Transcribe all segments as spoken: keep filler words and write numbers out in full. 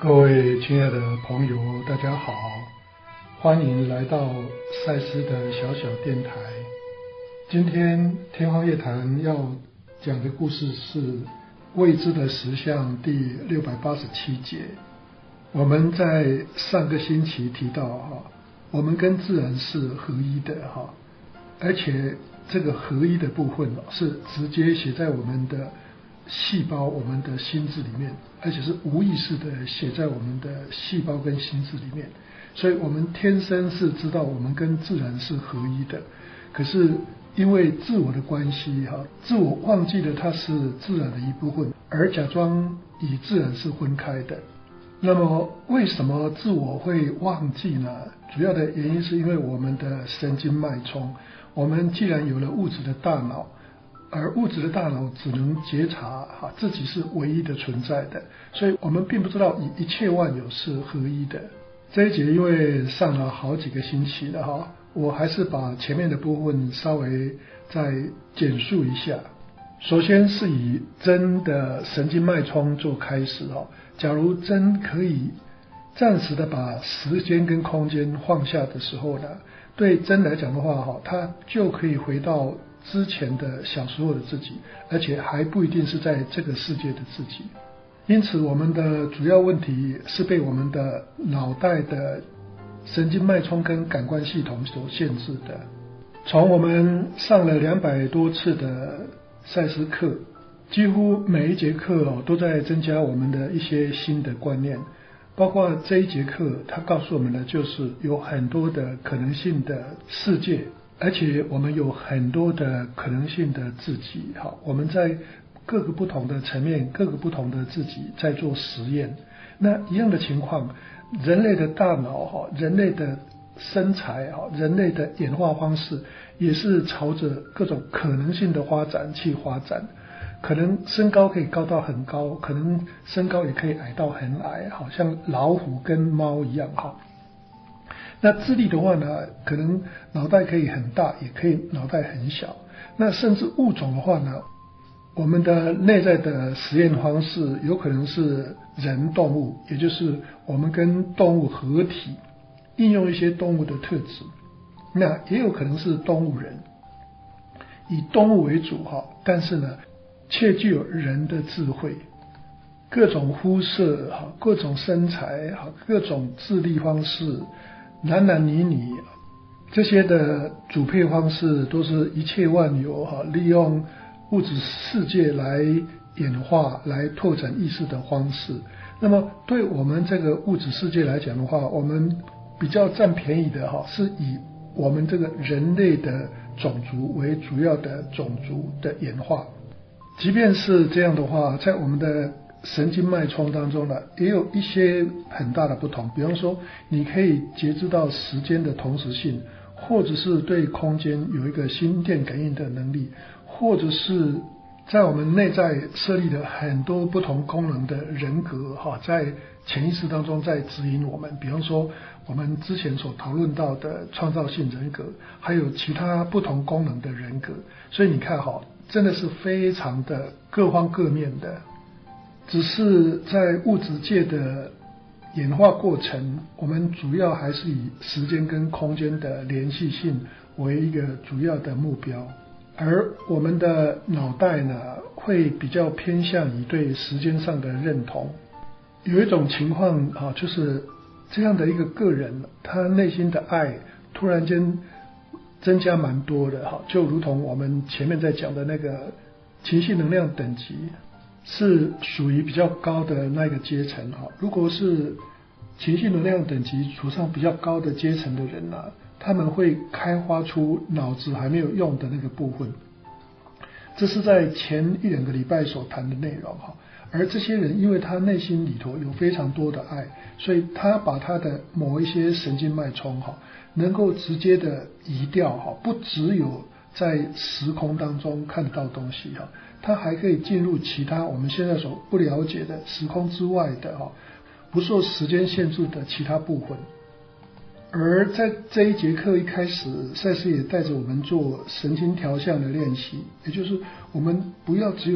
各位亲爱的朋友，大家好，欢迎来到赛斯的小小电台。今天天方夜谭要讲的故事是未知的实相第六百八十七节。我们在上个星期提到哈，我们跟自然是合一的哈，而且这个合一的部分是直接写在我们的细胞、我们的心智里面，而且是无意识的写在我们的细胞跟心智里面。所以我们天生是知道我们跟自然是合一的，可是因为自我的关系哈，自我忘记了它是自然的一部分，而假装与自然是分开的。那么为什么自我会忘记呢？主要的原因是因为我们的神经脉冲，我们既然有了物质的大脑，而物质的大脑只能觉察哈自己是唯一的存在的，所以我们并不知道一切万有是合一的。这一节因为上了好几个星期了哈，我还是把前面的部分稍微再简述一下。首先是以针的神经脉冲做开始哈，假如针可以暂时的把时间跟空间放下的时候呢，对针来讲的话哈，它就可以回到之前的小时候的自己，而且还不一定是在这个世界的自己。因此我们的主要问题是被我们的脑袋的神经脉冲跟感官系统所限制的。从我们上了两百多次的赛斯课，几乎每一节课哦都在增加我们的一些新的观念，包括这一节课它告诉我们的就是有很多的可能性的世界，而且我们有很多的可能性的自己。好，我们在各个不同的层面，各个不同的自己在做实验。那一样的情况，人类的大脑，人类的身材，人类的演化方式也是朝着各种可能性的发展去发展。可能身高可以高到很高，可能身高也可以矮到很矮，好像老虎跟猫一样哈。那智力的话呢，可能脑袋可以很大，也可以脑袋很小。那甚至物种的话呢，我们的内在的实验方式有可能是人动物，也就是我们跟动物合体，应用一些动物的特质。那也有可能是动物人，以动物为主哈，但是呢，却具有人的智慧，各种肤色哈，各种身材哈，各种智力方式，男男女女，这些的组配方式都是一切万有哈，利用物质世界来演化、来拓展意识的方式。那么对我们这个物质世界来讲的话，我们比较占便宜的哈，是以我们这个人类的种族为主要的种族的演化。即便是这样的话，在我们的神经脉冲当中呢，也有一些很大的不同。比方说，你可以觉知到时间的同时性，或者是对空间有一个心电感应的能力，或者是在我们内在设立了很多不同功能的人格哈，在潜意识当中在指引我们。比方说，我们之前所讨论到的创造性人格，还有其他不同功能的人格。所以你看哈，真的是非常的各方各面的。只是在物质界的演化过程，我们主要还是以时间跟空间的连续性为一个主要的目标，而我们的脑袋呢，会比较偏向于对时间上的认同。有一种情况啊，就是这样的一个个人，他内心的爱突然间增加蛮多的哈，就如同我们前面在讲的那个情绪能量等级是属于比较高的那个阶层哈。如果是情绪能量等级处上比较高的阶层的人啊，他们会开发出脑子还没有用的那个部分。这是在前一两个礼拜所谈的内容哈。而这些人因为他内心里头有非常多的爱，所以他把他的某一些神经脉冲哈，能够直接的移掉哈，不只有在时空当中看得到东西哈，它还可以进入其他我们现在所不了解的时空之外的哈，不受时间限制的其他部分。而在这一节课一开始，赛斯也带着我们做神经调相的练习，也就是我们不要只有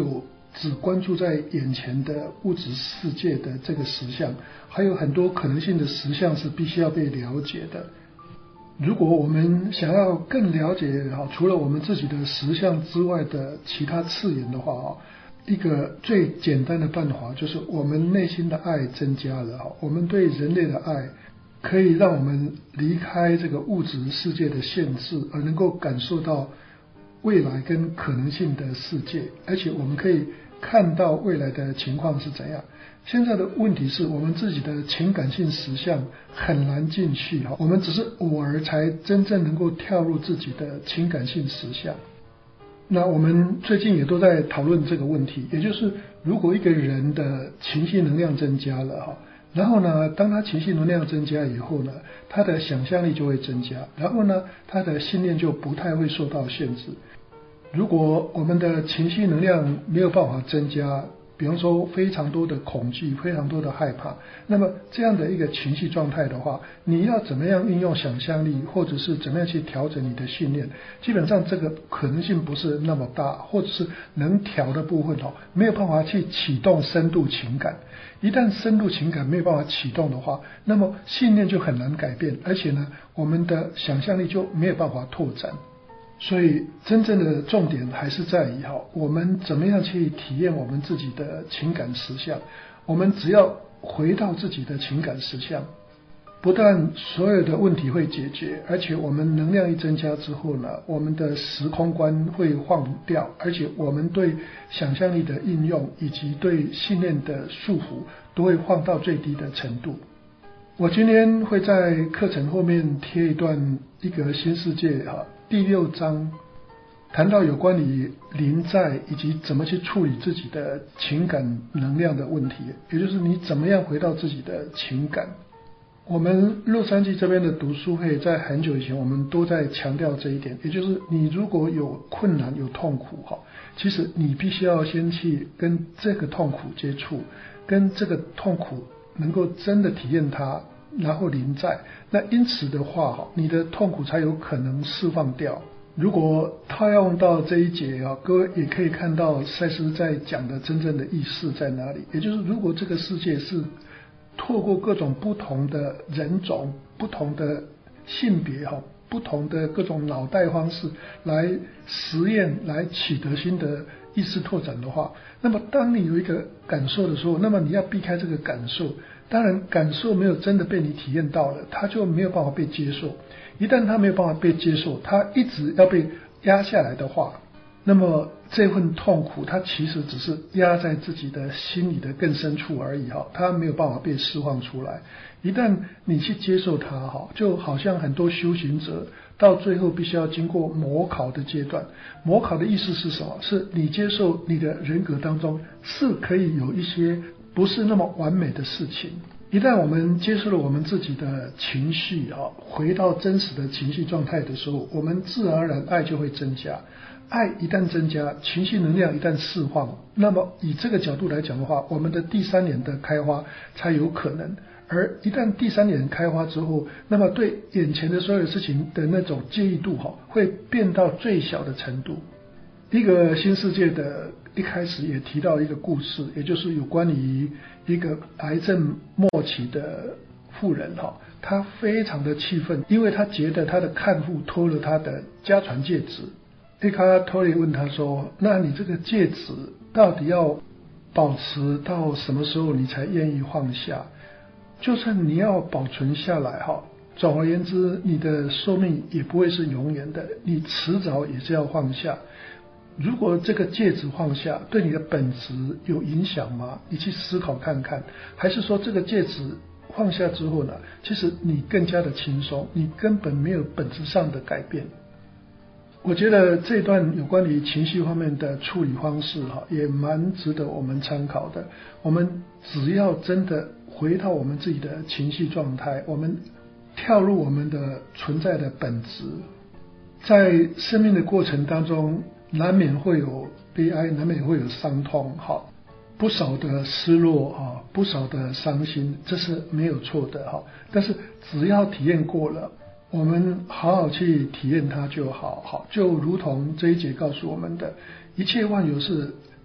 只关注在眼前的物质世界的这个实相，还有很多可能性的实相是必须要被了解的。如果我们想要更了解除了我们自己的实相之外的其他次元的话，一个最简单的办法就是我们内心的爱增加了，我们对人类的爱可以让我们离开这个物质世界的限制，而能够感受到未来跟可能性的世界，而且我们可以看到未来的情况是怎样。现在的问题是我们自己的情感性实相很难进去，我们只是偶尔才真正能够跳入自己的情感性实相。那我们最近也都在讨论这个问题，也就是如果一个人的情绪能量增加了，然后呢，当他情绪能量增加以后呢，他的想象力就会增加，然后呢，他的信念就不太会受到限制。如果我们的情绪能量没有办法增加，比方说非常多的恐惧，非常多的害怕，那么这样的一个情绪状态的话，你要怎么样运用想象力，或者是怎么样去调整你的信念，基本上这个可能性不是那么大，或者是能调的部分没有办法去启动深度情感。一旦深度情感没有办法启动的话，那么信念就很难改变，而且呢，我们的想象力就没有办法拓展。所以真正的重点还是在于我们怎么样去体验我们自己的情感实相。我们只要回到自己的情感实相，不但所有的问题会解决，而且我们能量一增加之后呢，我们的时空观会放掉，而且我们对想象力的应用以及对信念的束缚都会放到最低的程度。我今天会在课程后面贴一段一个新世界第六章，谈到有关于临在以及怎么去处理自己的情感能量的问题，也就是你怎么样回到自己的情感。我们洛杉矶这边的读书会在很久以前我们都在强调这一点，也就是你如果有困难有痛苦，其实你必须要先去跟这个痛苦接触，跟这个痛苦能够真的体验它，然后临在，那因此的话你的痛苦才有可能释放掉。如果套用到这一节各位也可以看到赛斯在讲的真正的意思在哪里，也就是如果这个世界是透过各种不同的人种、不同的性别、不同的各种脑袋方式来实验，来取得新的意识拓展的话，那么当你有一个感受的时候，那么你要避开这个感受。当然感受没有真的被你体验到了，它就没有办法被接受。一旦它没有办法被接受，它一直要被压下来的话，那么这份痛苦它其实只是压在自己的心里的更深处而已，它没有办法被释放出来。一旦你去接受它，就好像很多修行者到最后必须要经过模考的阶段。模考的意思是什么？是你接受你的人格当中是可以有一些不是那么完美的事情。一旦我们接受了我们自己的情绪，回到真实的情绪状态的时候，我们自然而然爱就会增加。爱一旦增加，情绪能量一旦释放，那么以这个角度来讲的话，我们的第三年的开花才有可能。而一旦第三年开花之后，那么对眼前的所有事情的那种介意度会变到最小的程度。一个新世界的一开始也提到一个故事，也就是有关于一个癌症末期的妇人，她非常的气愤，因为她觉得她的看护偷了她的家传戒指。伊卡托里问她说，那你这个戒指到底要保持到什么时候你才愿意放下？就算你要保存下来，总而言之你的寿命也不会是永远的，你迟早也是要放下。如果这个戒指放下对你的本质有影响吗？你去思考看看。还是说这个戒指放下之后呢，其实你更加的轻松，你根本没有本质上的改变。我觉得这段有关于情绪方面的处理方式也蛮值得我们参考的。我们只要真的回到我们自己的情绪状态，我们跳入我们的存在的本质，在生命的过程当中难免会有悲哀，难免会有伤痛，不少的失落，不少的伤心，这是没有错的。但是只要体验过了，我们好好去体验它就好。就如同这一节告诉我们的，一切万有是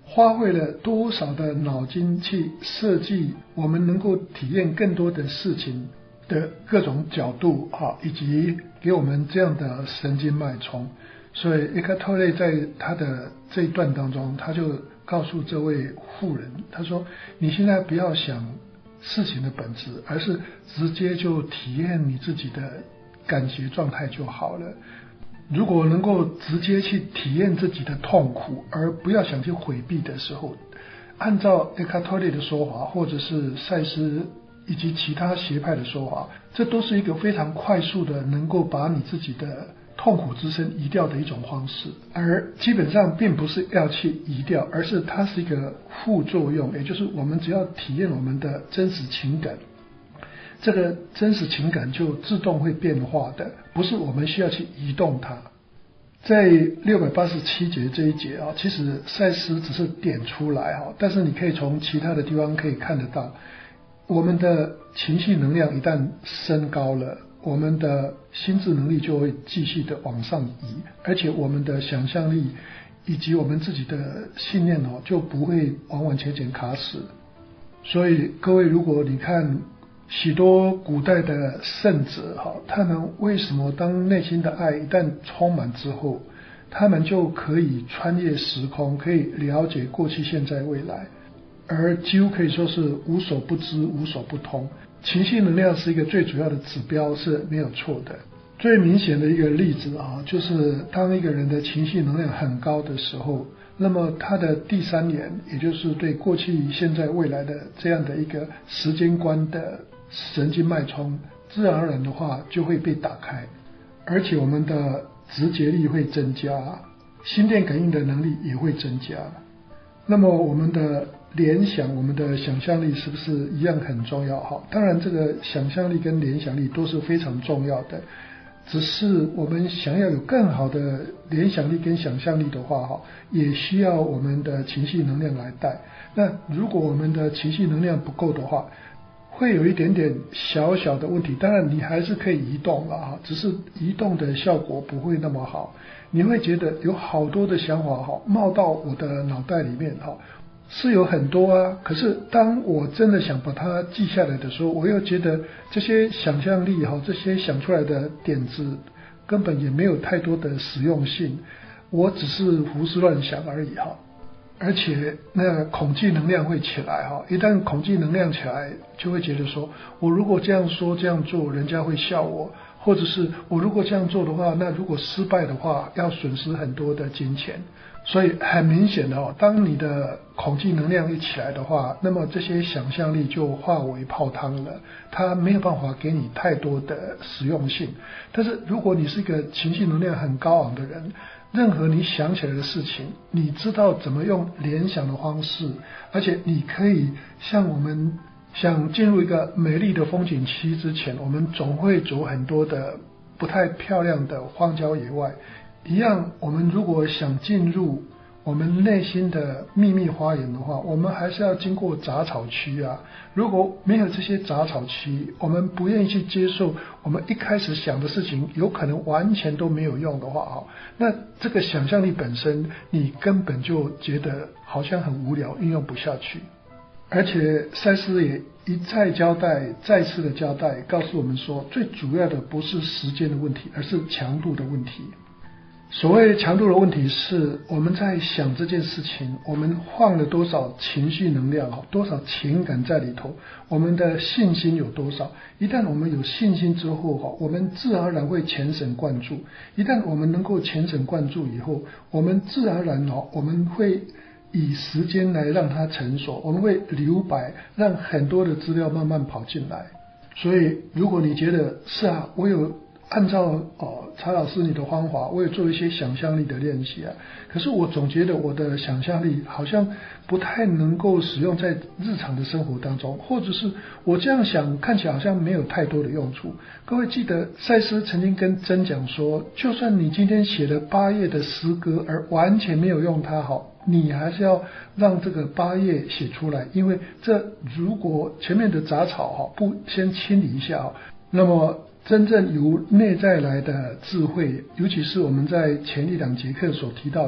花费了多少的脑筋去设计我们能够体验更多的事情的各种角度啊，以及给我们这样的神经脉冲。所以 Eckhart Tolle 在他的这一段当中，他就告诉这位妇人，他说你现在不要想事情的本质，而是直接就体验你自己的感觉状态就好了。如果能够直接去体验自己的痛苦，而不要想去回避的时候，按照 Eckhart Tolle 的说法，或者是赛斯以及其他学派的说法，这都是一个非常快速的能够把你自己的痛苦之身移掉的一种方式。而基本上并不是要去移掉，而是它是一个副作用，也就是我们只要体验我们的真实情感，这个真实情感就自动会变化的，不是我们需要去移动它。在六百八十七节这一节啊，其实赛斯只是点出来啊，但是你可以从其他的地方可以看得到，我们的情绪能量一旦升高了，我们的心智能力就会继续的往上移，而且我们的想象力以及我们自己的信念哦，就不会完完全全卡死。所以各位，如果你看许多古代的圣者哈，他们为什么当内心的爱一旦充满之后，他们就可以穿越时空，可以了解过去、现在、未来，而几乎可以说是无所不知、无所不通。情绪能量是一个最主要的指标，是没有错的。最明显的一个例子啊，就是当一个人的情绪能量很高的时候，那么他的第三眼，也就是对过去、现在、未来的这样的一个时间观的神经脉冲，自然而然的话就会被打开，而且我们的直觉力会增加，心电感应的能力也会增加。那么我们的联想，我们的想象力是不是一样很重要？哈，当然这个想象力跟联想力都是非常重要的，只是我们想要有更好的联想力跟想象力的话，哈，也需要我们的情绪能量来带。那如果我们的情绪能量不够的话，会有一点点小小的问题，当然你还是可以移动了哈，只是移动的效果不会那么好。你会觉得有好多的想法哈冒到我的脑袋里面哈，是有很多啊，可是当我真的想把它记下来的时候，我又觉得这些想象力哈，这些想出来的点子根本也没有太多的实用性，我只是胡思乱想而已哈。而且那个恐惧能量会起来哈，一旦恐惧能量起来，就会觉得说，我如果这样说这样做，人家会笑我，或者是我如果这样做的话，那如果失败的话，要损失很多的金钱。所以很明显的哦，当你的恐惧能量一起来的话，那么这些想象力就化为泡汤了，它没有办法给你太多的实用性。但是如果你是一个情绪能量很高昂的人，任何你想起来的事情，你知道怎么用联想的方式，而且你可以像我们想进入一个美丽的风景区之前，我们总会走很多的不太漂亮的荒郊野外一样，我们如果想进入我们内心的秘密花园的话，我们还是要经过杂草区啊。如果没有这些杂草区，我们不愿意去接受我们一开始想的事情有可能完全都没有用的话，那这个想象力本身你根本就觉得好像很无聊，运用不下去。而且赛斯也一再交代，再次的交代，告诉我们说，最主要的不是时间的问题，而是强度的问题。所谓强度的问题是我们在想这件事情，我们放了多少情绪能量，多少情感在里头，我们的信心有多少。一旦我们有信心之后，我们自然而然会全神贯注。一旦我们能够全神贯注以后，我们自然而然我们会以时间来让它成熟，我们会留白，让很多的资料慢慢跑进来。所以如果你觉得是啊，我有按照哦查老师你的方法，我也做一些想象力的练习啊，可是我总觉得我的想象力好像不太能够使用在日常的生活当中，或者是我这样想看起来好像没有太多的用处。各位记得赛斯曾经跟真讲说，就算你今天写了八页的诗歌而完全没有用它好，你还是要让这个八页写出来，因为这如果前面的杂草不先清理一下，那么真正由内在来的智慧，尤其是我们在前一两节课所提到的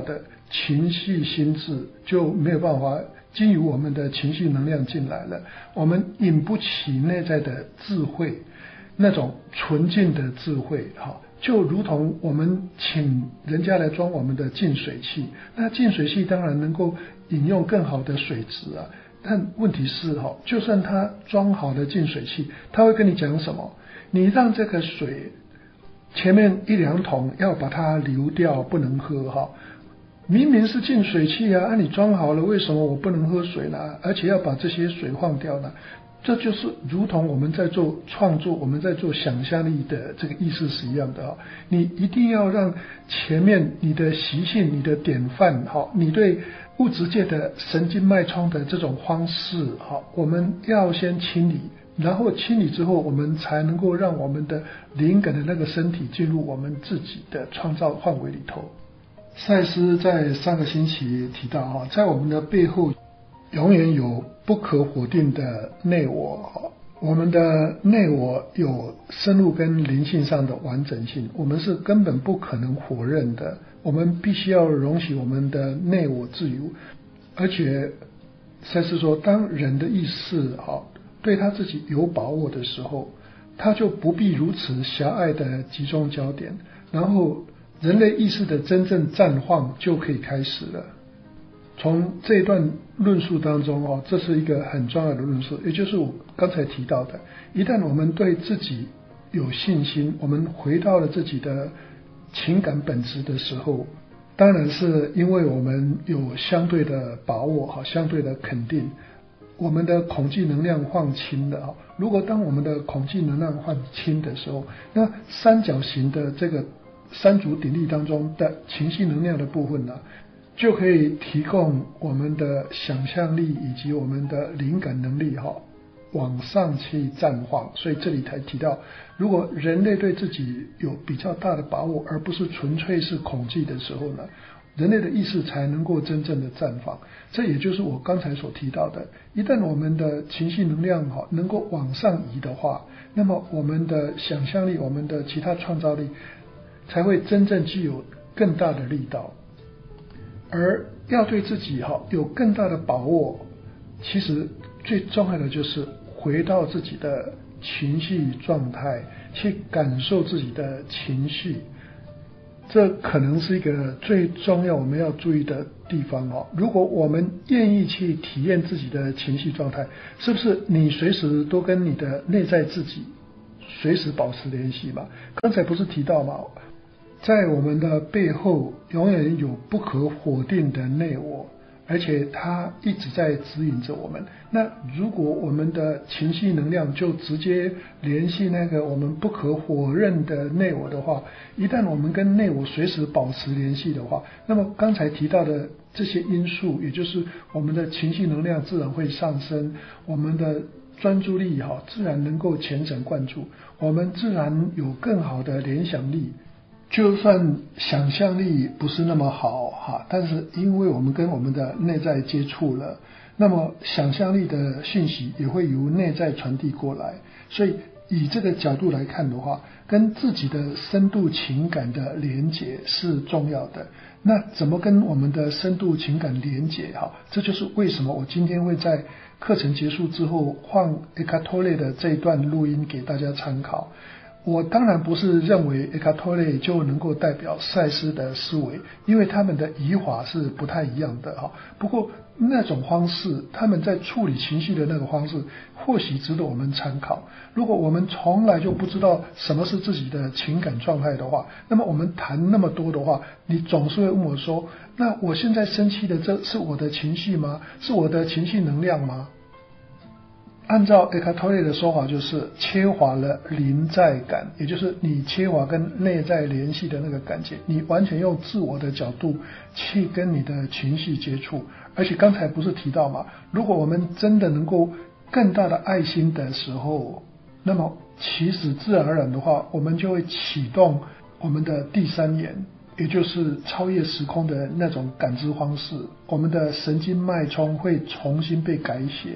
情绪心智就没有办法经由我们的情绪能量进来了，我们引不起内在的智慧，那种纯净的智慧，就如同我们请人家来装我们的净水器，那净水器当然能够引用更好的水质啊，但问题是就算他装好的净水器，他会跟你讲什么？你让这个水前面一两桶要把它流掉，不能喝哈。明明是净水器啊，啊你装好了，为什么我不能喝水呢？而且要把这些水放掉呢？这就是如同我们在做创作，我们在做想象力的这个意思是一样的啊。你一定要让前面你的习性、你的典范，好，你对物质界的神经脉冲的这种方式，好，我们要先清理。然后清理之后，我们才能够让我们的灵感的那个身体进入我们自己的创造范围里头。赛斯在上个星期提到哈，在我们的背后永远有不可否定的内我，我们的内我有生物跟灵性上的完整性，我们是根本不可能否认的，我们必须要容许我们的内我自由。而且赛斯说，当人的意识好对他自己有把握的时候，他就不必如此狭隘的集中焦点，然后人类意识的真正绽放就可以开始了。从这一段论述当中哦，这是一个很重要的论述，也就是我刚才提到的，一旦我们对自己有信心，我们回到了自己的情感本质的时候，当然是因为我们有相对的把握，相对的肯定，我们的恐惧能量放轻了啊。如果当我们的恐惧能量放轻的时候，那三角形的这个三足鼎立当中的情绪能量的部分呢，就可以提供我们的想象力以及我们的灵感能力哈，往上去绽放。所以这里才提到，如果人类对自己有比较大的把握，而不是纯粹是恐惧的时候呢，人类的意识才能够真正的绽放。这也就是我刚才所提到的，一旦我们的情绪能量能够往上移的话，那么我们的想象力，我们的其他创造力才会真正具有更大的力道。而要对自己有更大的把握，其实最重要的就是回到自己的情绪状态，去感受自己的情绪，这可能是一个最重要我们要注意的地方哦。如果我们愿意去体验自己的情绪状态，是不是你随时都跟你的内在自己随时保持联系嘛？刚才不是提到嘛，在我们的背后永远有不可否定的内我，而且它一直在指引着我们。那如果我们的情绪能量就直接联系那个我们不可否认的内我的话，一旦我们跟内我随时保持联系的话，那么刚才提到的这些因素，也就是我们的情绪能量自然会上升，我们的专注力哈自然能够全神贯注，我们自然有更好的联想力。就算想象力不是那么好哈，但是因为我们跟我们的内在接触了，那么想象力的讯息也会由内在传递过来。所以以这个角度来看的话，跟自己的深度情感的连结是重要的。那怎么跟我们的深度情感连结哈？这就是为什么我今天会在课程结束之后放 Eckhart Tolle 的这一段录音给大家参考。我当然不是认为 Eckhart Tolle 就能够代表赛斯的思维，因为他们的语法是不太一样的哈。不过那种方式，他们在处理情绪的那个方式，或许值得我们参考。如果我们从来就不知道什么是自己的情感状态的话，那么我们谈那么多的话，你总是会问我说，那我现在生气的这是我的情绪吗？是我的情绪能量吗？按照 Eckhart Tolle 的说法，就是缺乏了临在感，也就是你缺乏跟内在联系的那个感觉，你完全用自我的角度去跟你的情绪接触。而且刚才不是提到嘛，如果我们真的能够更大的爱心的时候，那么其实自然而然的话，我们就会启动我们的第三眼，也就是超越时空的那种感知方式，我们的神经脉冲会重新被改写。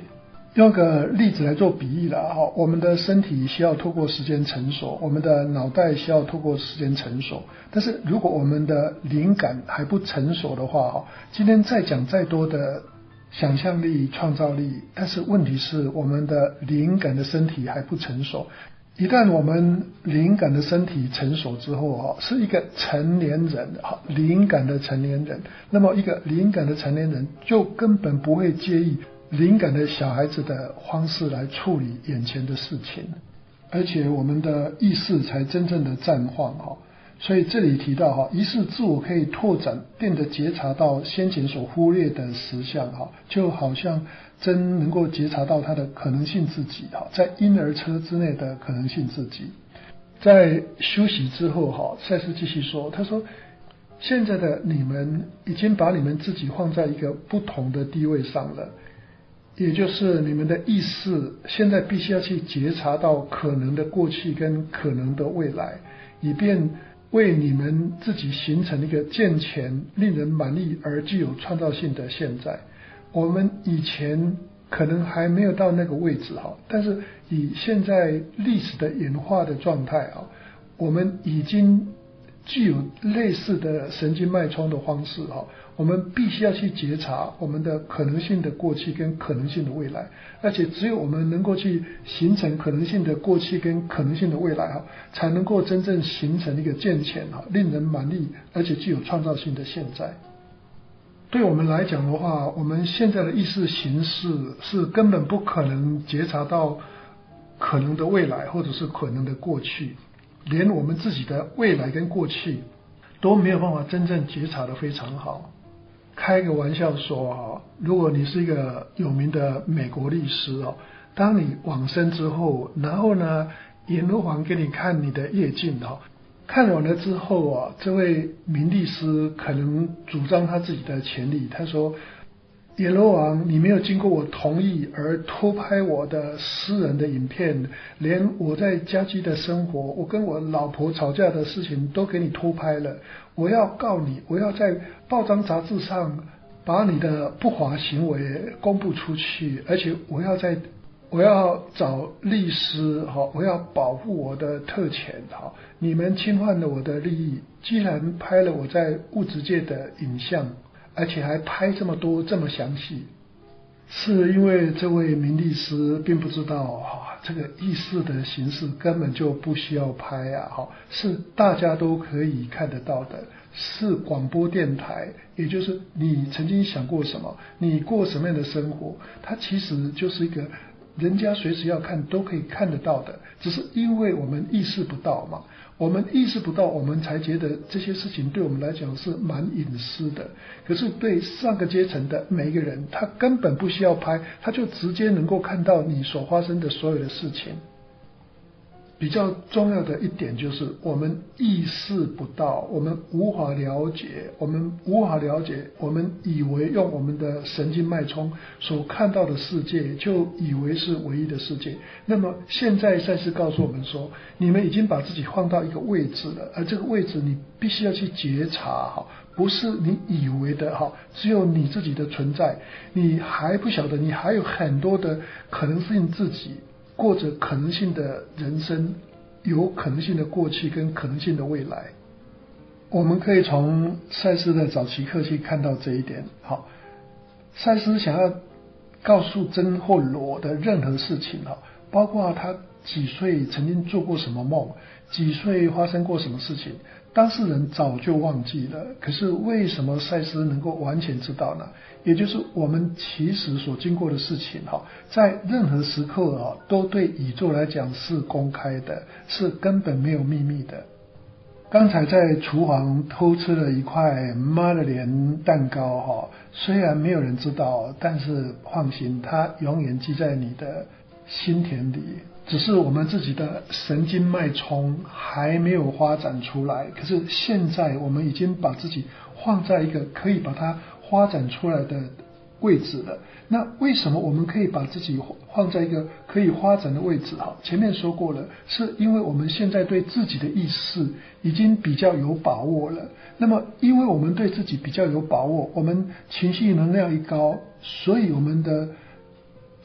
用个例子来做比喻啦，哈，我们的身体需要透过时间成熟，我们的脑袋需要透过时间成熟，但是如果我们的灵感还不成熟的话，哈，今天再讲再多的想象力、创造力，但是问题是我们的灵感的身体还不成熟。一旦我们灵感的身体成熟之后，是一个成年人，灵感的成年人，那么一个灵感的成年人就根本不会介意灵感的小孩子的方式来处理眼前的事情，而且我们的意识才真正的绽放。所以这里提到于是自我可以拓展，变得觉察到先前所忽略的实相，就好像真能够觉察到它的可能性自己，在婴儿车之内的可能性自己。在休息之后，赛斯继续说，他说现在的你们已经把你们自己放在一个不同的地位上了，也就是你们的意识现在必须要去觉察到可能的过去跟可能的未来，以便为你们自己形成一个健全、令人满意而具有创造性的现在。我们以前可能还没有到那个位置，但是以现在历史的演化的状态，我们已经具有类似的神经脉冲的方式，我们必须要去觉察我们的可能性的过去跟可能性的未来，而且只有我们能够去形成可能性的过去跟可能性的未来，才能够真正形成一个健全、令人满意而且具有创造性的现在。对我们来讲的话，我们现在的意识形式是根本不可能觉察到可能的未来或者是可能的过去，连我们自己的未来跟过去都没有办法真正觉察得非常好。开个玩笑说，如果你是一个有名的美国律师，当你往生之后，然后呢阎罗王给你看你的业镜，看完了之后啊，这位名律师可能主张他自己的权利，他说阎罗王，你没有经过我同意而偷拍我的私人的影片，连我在家居的生活，我跟我老婆吵架的事情都给你偷拍了，我要告你，我要在报章杂志上把你的不法行为公布出去，而且我要在我要找律师，我要保护我的特权，你们侵犯了我的利益，既然拍了我在物质界的影像，而且还拍这么多这么详细，是因为这位名律师并不知道这个意识的形式根本就不需要拍啊，是大家都可以看得到的，是广播电台，也就是你曾经想过什么，你过什么样的生活，它其实就是一个人家随时要看都可以看得到的，只是因为我们意识不到嘛，我们意识不到，我们才觉得这些事情对我们来讲是蛮隐私的。可是对上个阶层的每一个人，他根本不需要拍，他就直接能够看到你所发生的所有的事情。比较重要的一点就是我们意识不到，我们无法了解，我们无法了解，我们以为用我们的神经脉冲所看到的世界就以为是唯一的世界。那么现在赛斯告诉我们说，你们已经把自己放到一个位置了，而这个位置你必须要去觉察，不是你以为的只有你自己的存在，你还不晓得你还有很多的可能性自己过着可能性的人生，有可能性的过去跟可能性的未来。我们可以从赛斯的早期课去看到这一点。好，赛斯想要告诉真或裸的任何事情，包括他几岁曾经做过什么梦，几岁发生过什么事情，当事人早就忘记了，可是为什么赛斯能够完全知道呢？也就是我们其实所经过的事情，在任何时刻都对宇宙来讲是公开的，是根本没有秘密的。刚才在厨房偷吃了一块马德莲蛋糕，虽然没有人知道，但是放心，它永远记在你的心田里，只是我们自己的神经脉冲还没有发展出来，可是现在我们已经把自己放在一个可以把它发展出来的位置了。那为什么我们可以把自己放在一个可以发展的位置？前面说过了，是因为我们现在对自己的意识已经比较有把握了。那么因为我们对自己比较有把握，我们情绪能量一高，所以我们的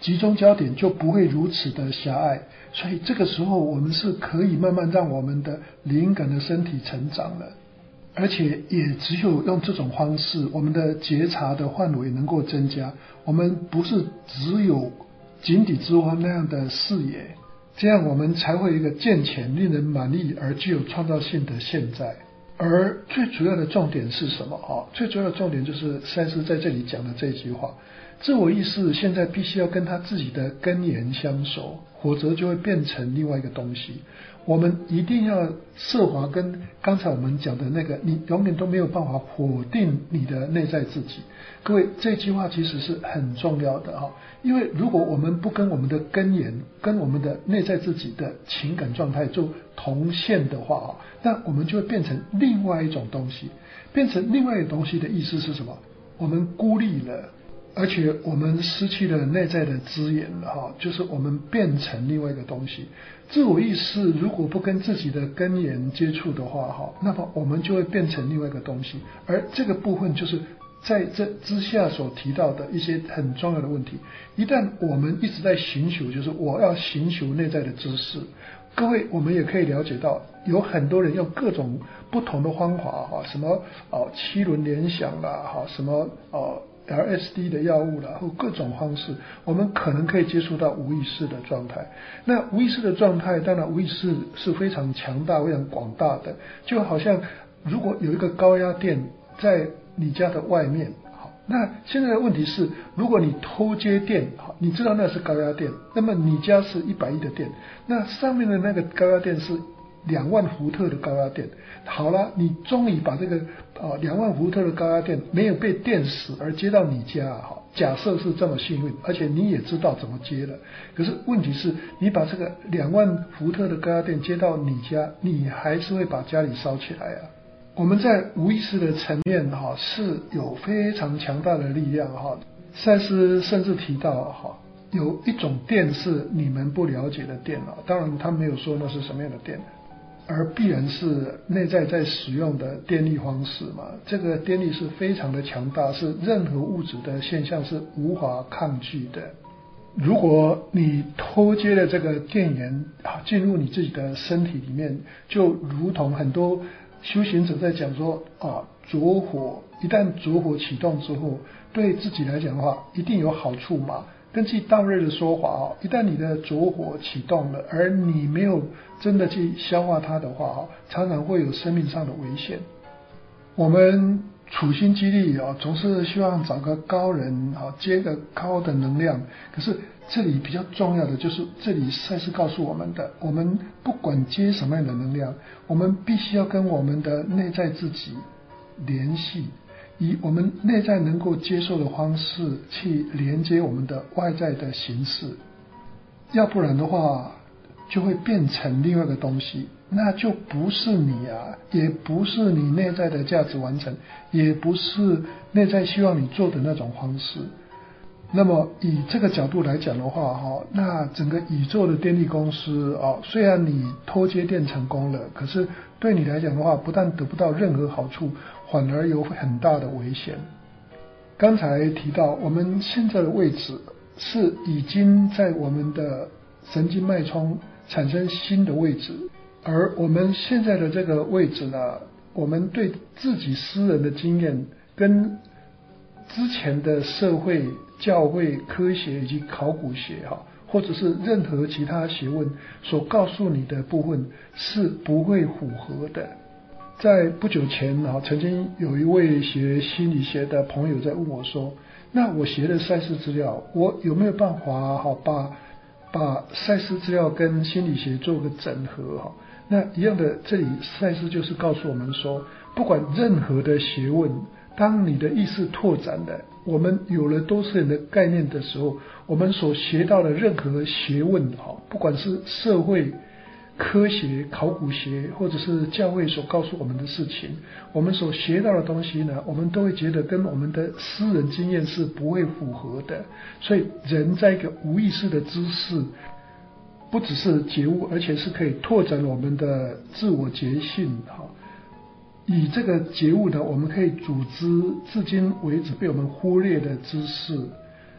集中焦点就不会如此的狭隘。所以这个时候我们是可以慢慢让我们的灵感的身体成长了，而且也只有用这种方式，我们的觉察的范围能够增加，我们不是只有井底之蛙那样的视野，这样我们才会有一个健全、令人满意而具有创造性的现在。而最主要的重点是什么啊？最主要的重点就是赛斯在这里讲的这句话：自我意识现在必须要跟他自己的根源相熟，否则就会变成另外一个东西。我们一定要设法跟刚才我们讲的那个，你永远都没有办法否定你的内在自己。各位，这句话其实是很重要的哈，因为如果我们不跟我们的根源、跟我们的内在自己的情感状态做同线的话，那我们就会变成另外一种东西。变成另外一种东西的意思是什么？我们孤立了，而且我们失去了内在的资源了哈，就是我们变成另外一个东西。自我意识如果不跟自己的根源接触的话哈，那么我们就会变成另外一个东西。而这个部分就是在这之下所提到的一些很重要的问题。一旦我们一直在寻求，就是我要寻求内在的知识，各位我们也可以了解到，有很多人用各种不同的方法哈，什么哦七轮联想啦，哈什么哦L S D 的药物啦，或各种方式，我们可能可以接触到无意识的状态。那无意识的状态，当然无意识是非常强大、非常广大的，就好像如果有一个高压电在你家的外面，好，那现在的问题是，如果你偷接电，好，你知道那是高压电，那么你家是一百亿的电，那上面的那个高压电是两万伏特的高压电。好了，你终于把这个呃两万伏特的高压电没有被电死而接到你家，哈，假设是这么幸运，而且你也知道怎么接了。可是问题是，你把这个两万伏特的高压电接到你家，你还是会把家里烧起来啊。我们在无意识的层面哈是有非常强大的力量哈。赛斯甚至提到哈，有一种电是你们不了解的电啊，当然他没有说那是什么样的电。而必然是内在在使用的电力方式嘛，这个电力是非常的强大，是任何物质的现象是无法抗拒的。如果你偷接了这个电源进入你自己的身体里面，就如同很多修行者在讲说啊，着火一旦着火启动之后，对自己来讲的话一定有好处嘛。根据道瑞的说法哦，一旦你的着火启动了，而你没有真的去消化它的话，常常会有生命上的危险。我们处心积虑啊，总是希望找个高人啊，接个高的能量。可是这里比较重要的就是，这里赛斯告诉我们的，我们不管接什么样的能量，我们必须要跟我们的内在自己联系。以我们内在能够接受的方式去连接我们的外在的形式，要不然的话就会变成另外一个东西，那就不是你啊，也不是你内在的价值完成，也不是内在希望你做的那种方式。那么以这个角度来讲的话哈，那整个宇宙的电力公司啊，虽然你偷接电成功了，可是对你来讲的话，不但得不到任何好处，反而有很大的危险。刚才提到我们现在的位置是已经在我们的神经脉冲产生新的位置，而我们现在的这个位置呢，我们对自己私人的经验跟之前的社会、教会、科学以及考古学哈，或者是任何其他学问所告诉你的部分是不会符合的。在不久前啊，曾经有一位学心理学的朋友在问我说，那我学的赛斯资料，我有没有办法哈把把赛斯资料跟心理学做个整合哈？那一样的，这里赛斯就是告诉我们说，不管任何的学问，当你的意识拓展了，我们有了多次元的概念的时候，我们所学到的任何学问哈，不管是社会、科学、考古学，或者是教会所告诉我们的事情，我们所学到的东西呢，我们都会觉得跟我们的私人经验是不会符合的。所以人在一个无意识的知识，不只是觉悟，而且是可以拓展我们的自我觉性哈。以这个觉悟呢，我们可以组织至今为止被我们忽略的知识，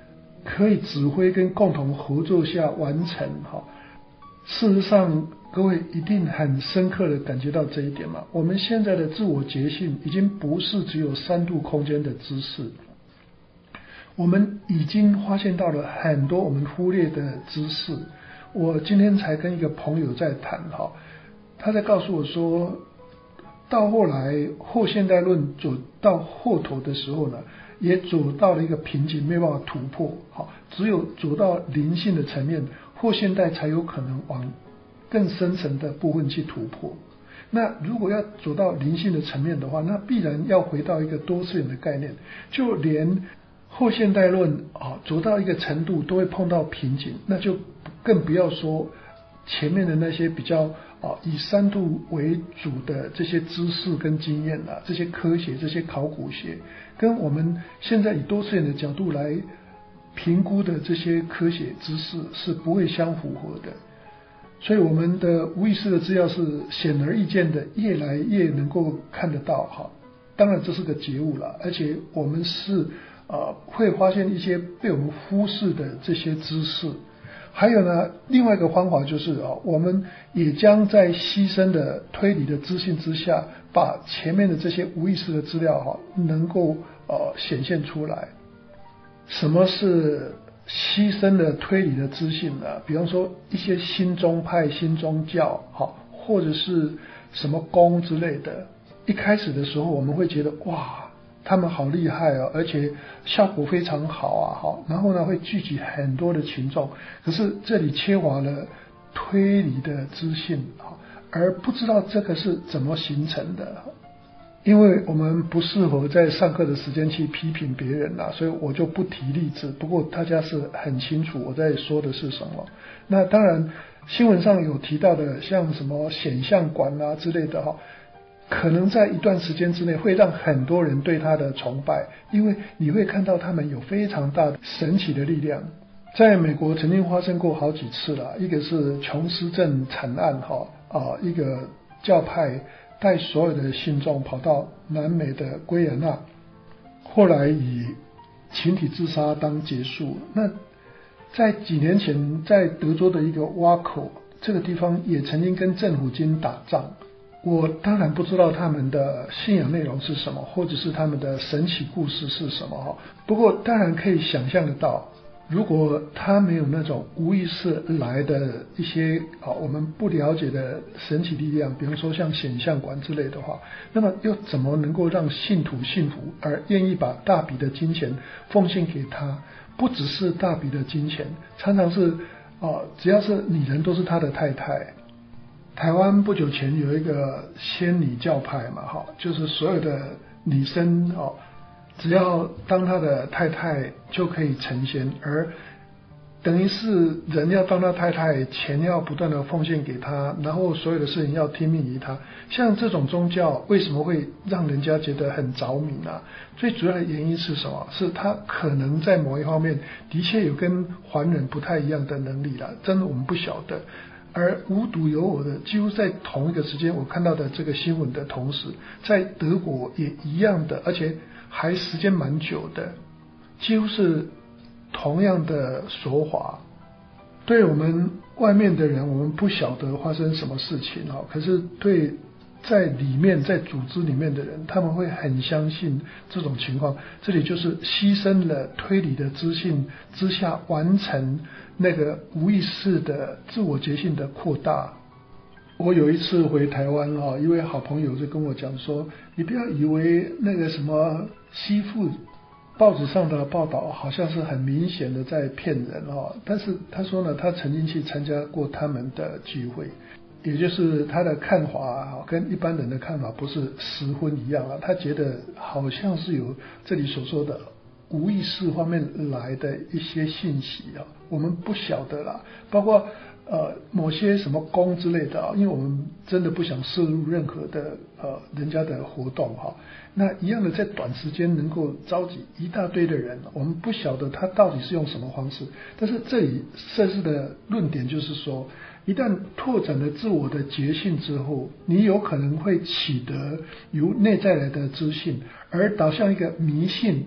可以指挥跟共同合作下完成哈。事实上，各位一定很深刻的感觉到这一点嘛。我们现在的自我觉性已经不是只有三度空间的知识，我们已经发现到了很多我们忽略的知识。我今天才跟一个朋友在谈哈，他在告诉我说，到后来后现代论走到后头的时候呢，也走到了一个瓶颈，没有办法突破。好，只有走到灵性的层面，后现代才有可能往更深层的部分去突破。那如果要走到灵性的层面的话，那必然要回到一个多次元的概念。就连后现代论啊，走到一个程度都会碰到瓶颈，那就更不要说前面的那些比较啊以三度为主的这些知识跟经验啊，这些科学、这些考古学，跟我们现在以多次元的角度来评估的这些科学知识是不会相符合的。所以我们的无意识的资料是显而易见的，越来越能够看得到哈。当然这是个觉悟了，而且我们是呃会发现一些被我们忽视的这些知识。还有呢，另外一个方法就是啊，我们也将在牺牲的推理的资讯之下，把前面的这些无意识的资料哈，能够呃显现出来。什么是牺牲的推理的资讯呢？比方说一些新宗派、新宗教，哈，或者是什么宫之类的。一开始的时候，我们会觉得哇，他们好厉害哦，而且效果非常好啊，哈。然后呢，会聚集很多的群众。可是这里缺乏了推理的资讯，哈，而不知道这个是怎么形成的。因为我们不适合在上课的时间去批评别人啦，所以我就不提例子。不过大家是很清楚我在说的是什么。那当然新闻上有提到的，像什么显像管啊之类的哈，可能在一段时间之内会让很多人对他的崇拜，因为你会看到他们有非常大的神奇的力量。在美国曾经发生过好几次了，一个是琼斯镇惨案哈啊，一个教派带所有的信众跑到南美的圭亚那，后来以群体自杀当结束。那在几年前，在德州的一个挖口这个地方，也曾经跟政府军打仗。我当然不知道他们的信仰内容是什么，或者是他们的神奇故事是什么哈。不过当然可以想象得到，如果他没有那种无意识来的一些啊我们不了解的神奇力量，比如说像显像管之类的话，那么又怎么能够让信徒信服而愿意把大笔的金钱奉献给他？不只是大笔的金钱，常常是啊只要是女人都是他的太太。台湾不久前有一个仙女教派嘛，哈，就是所有的女生哦，只要当他的太太就可以成仙，而等于是人要当他太太，钱要不断的奉献给他，然后所有的事情要听命于他。像这种宗教为什么会让人家觉得很着迷呢？最主要的原因是什么？是他可能在某一方面的确有跟凡人不太一样的能力啦，真的我们不晓得。而无独有偶的，几乎在同一个时间我看到的这个新闻的同时，在德国也一样的，而且还时间蛮久的，几乎是同样的手法。对我们外面的人，我们不晓得发生什么事情，可是对在里面在组织里面的人，他们会很相信这种情况。这里就是牺牲了推理的资讯之下，完成那个无意识的自我觉性的扩大。我有一次回台湾啊，一位好朋友就跟我讲说，你不要以为那个什么吸附报纸上的报道好像是很明显的在骗人哦，但是他说呢，他曾经去参加过他们的聚会，也就是他的看法跟一般人的看法不是十分一样啊，他觉得好像是有这里所说的无意识方面来的一些信息啊，我们不晓得啦，包括呃某些什么宫之类的啊，因为我们真的不想涉入任何的呃人家的活动哈。那一样的，在短时间能够召集一大堆的人，我们不晓得他到底是用什么方式。但是这里设置的论点就是说，一旦拓展了自我的觉性之后，你有可能会取得由内在来的资讯，而导向一个迷信，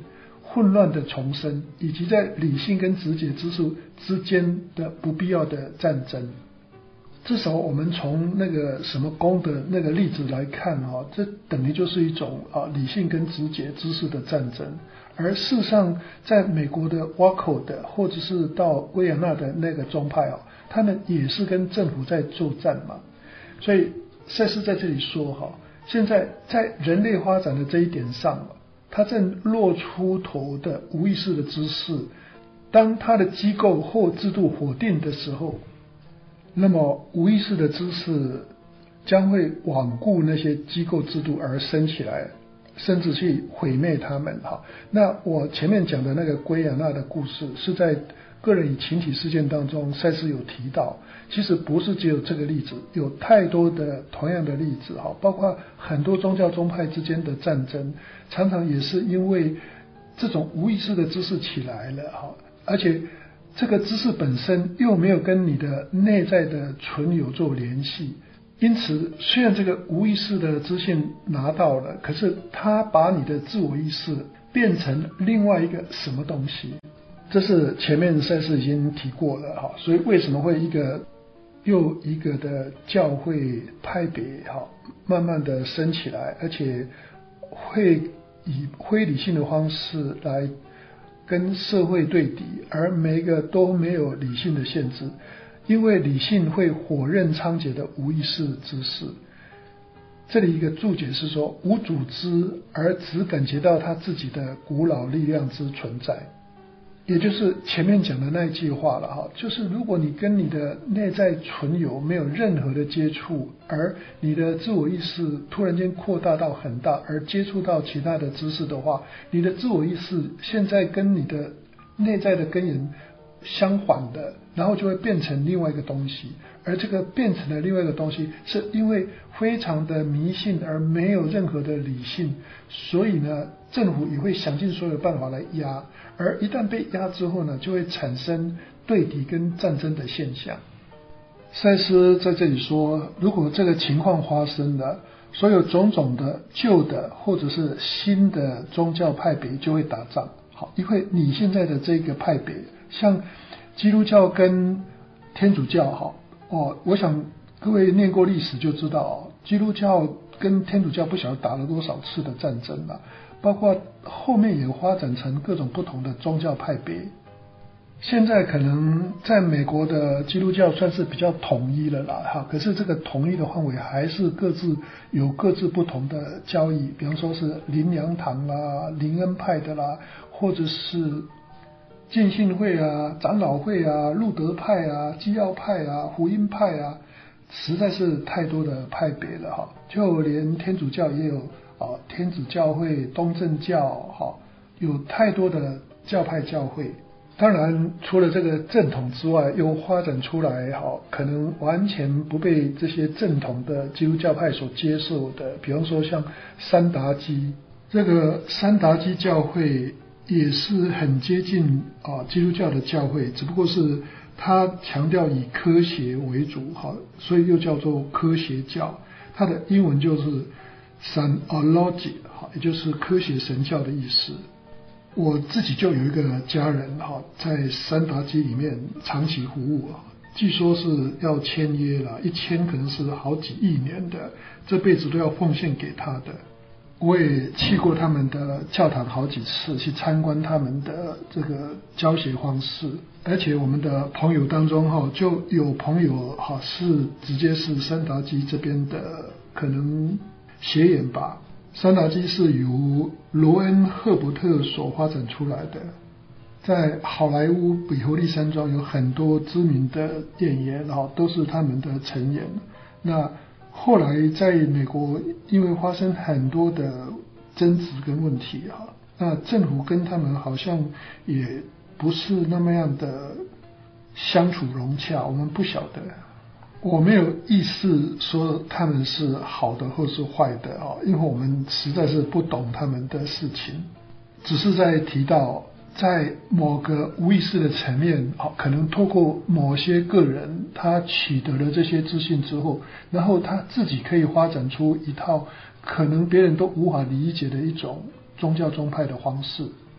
混乱的重生，以及在理性跟直觉之术之间的不必要的战争。至少我们从那个什么功的那个例子来看啊，这等于就是一种啊理性跟直觉知识的战争。而事实上，在美国的瓦口的，或者是到维也纳的那个宗派啊，他们也是跟政府在作战嘛。所以赛斯在这里说哈，现在在人类发展的这一点上，他正露出头的无意识的知识，当他的机构或制度否定的时候，那么无意识的知识将会罔顾那些机构制度而升起来，甚至去毁灭他们。哈，那我前面讲的那个圭亚那的故事，是在个人与群体事件当中，赛斯有提到，其实不是只有这个例子，有太多的同样的例子，哈，包括很多宗教宗派之间的战争，常常也是因为这种无意识的知识起来了，哈，而且这个知识本身又没有跟你的内在的存有做联系，因此虽然这个无意识的资讯拿到了，可是它把你的自我意识变成另外一个什么东西，这是前面赛事已经提过了哈。所以为什么会一个又一个的教会派别哈，慢慢的升起来，而且会以非理性的方式来跟社会对敌，而每一个都没有理性的限制，因为理性会否认仓颉的无意识知识。这里一个注解是说，无组织而只感觉到他自己的古老力量之存在，也就是前面讲的那一句话了哈，就是如果你跟你的内在存有没有任何的接触，而你的自我意识突然间扩大到很大，而接触到其他的知识的话，你的自我意识现在跟你的内在的根源相反的，然后就会变成另外一个东西，而这个变成的另外一个东西是因为非常的迷信而没有任何的理性，所以呢政府也会想尽所有办法来压，而一旦被压之后呢，就会产生对敌跟战争的现象。赛斯在这里说，如果这个情况发生了，所有种种的旧的或者是新的宗教派别就会打仗。好，因为你现在的这个派别，像基督教跟天主教，哈哦，我想各位念过历史就知道，哦，基督教跟天主教不晓得打了多少次的战争了，包括后面也发展成各种不同的宗教派别。现在可能在美国的基督教算是比较统一了啦，哈，可是这个统一的范围还是各自有各自不同的教义，比方说是灵粮堂啦、灵恩派的啦，或者是浸信会啊、长老会啊、路德派啊、基要派啊、福音派啊，实在是太多的派别了哈。就连天主教也有啊，天主教会、东正教，哈，有太多的教派教会。当然除了这个正统之外，又发展出来哈，可能完全不被这些正统的基督教派所接受的，比方说像三达基，这个三达基教会也是很接近啊基督教的教会，只不过是它强调以科学为主，哈，所以又叫做科学教，它的英文就是 Scientology， 也就是科学神教的意思。我自己就有一个家人哈，在三达基里面长期服务啊，据说是要签约了，一签可能是好几亿年的，这辈子都要奉献给他的。我也去过他们的教堂好几次，去参观他们的这个教学方式，而且我们的朋友当中哈，就有朋友哈是直接是三达基这边的可能学员吧。三达基是由罗恩·赫伯特所发展出来的，在好莱坞比佛利山庄有很多知名的演员都是他们的成员。那后来在美国因为发生很多的争执跟问题，那政府跟他们好像也不是那么样的相处融洽，我们不晓得。我没有意思说他们是好的或是坏的，因为我们实在是不懂他们的事情，只是在提到在某个无意识的层面，可能透过某些个人他取得了这些资讯之后，然后他自己可以发展出一套可能别人都无法理解的一种宗教宗派的方式。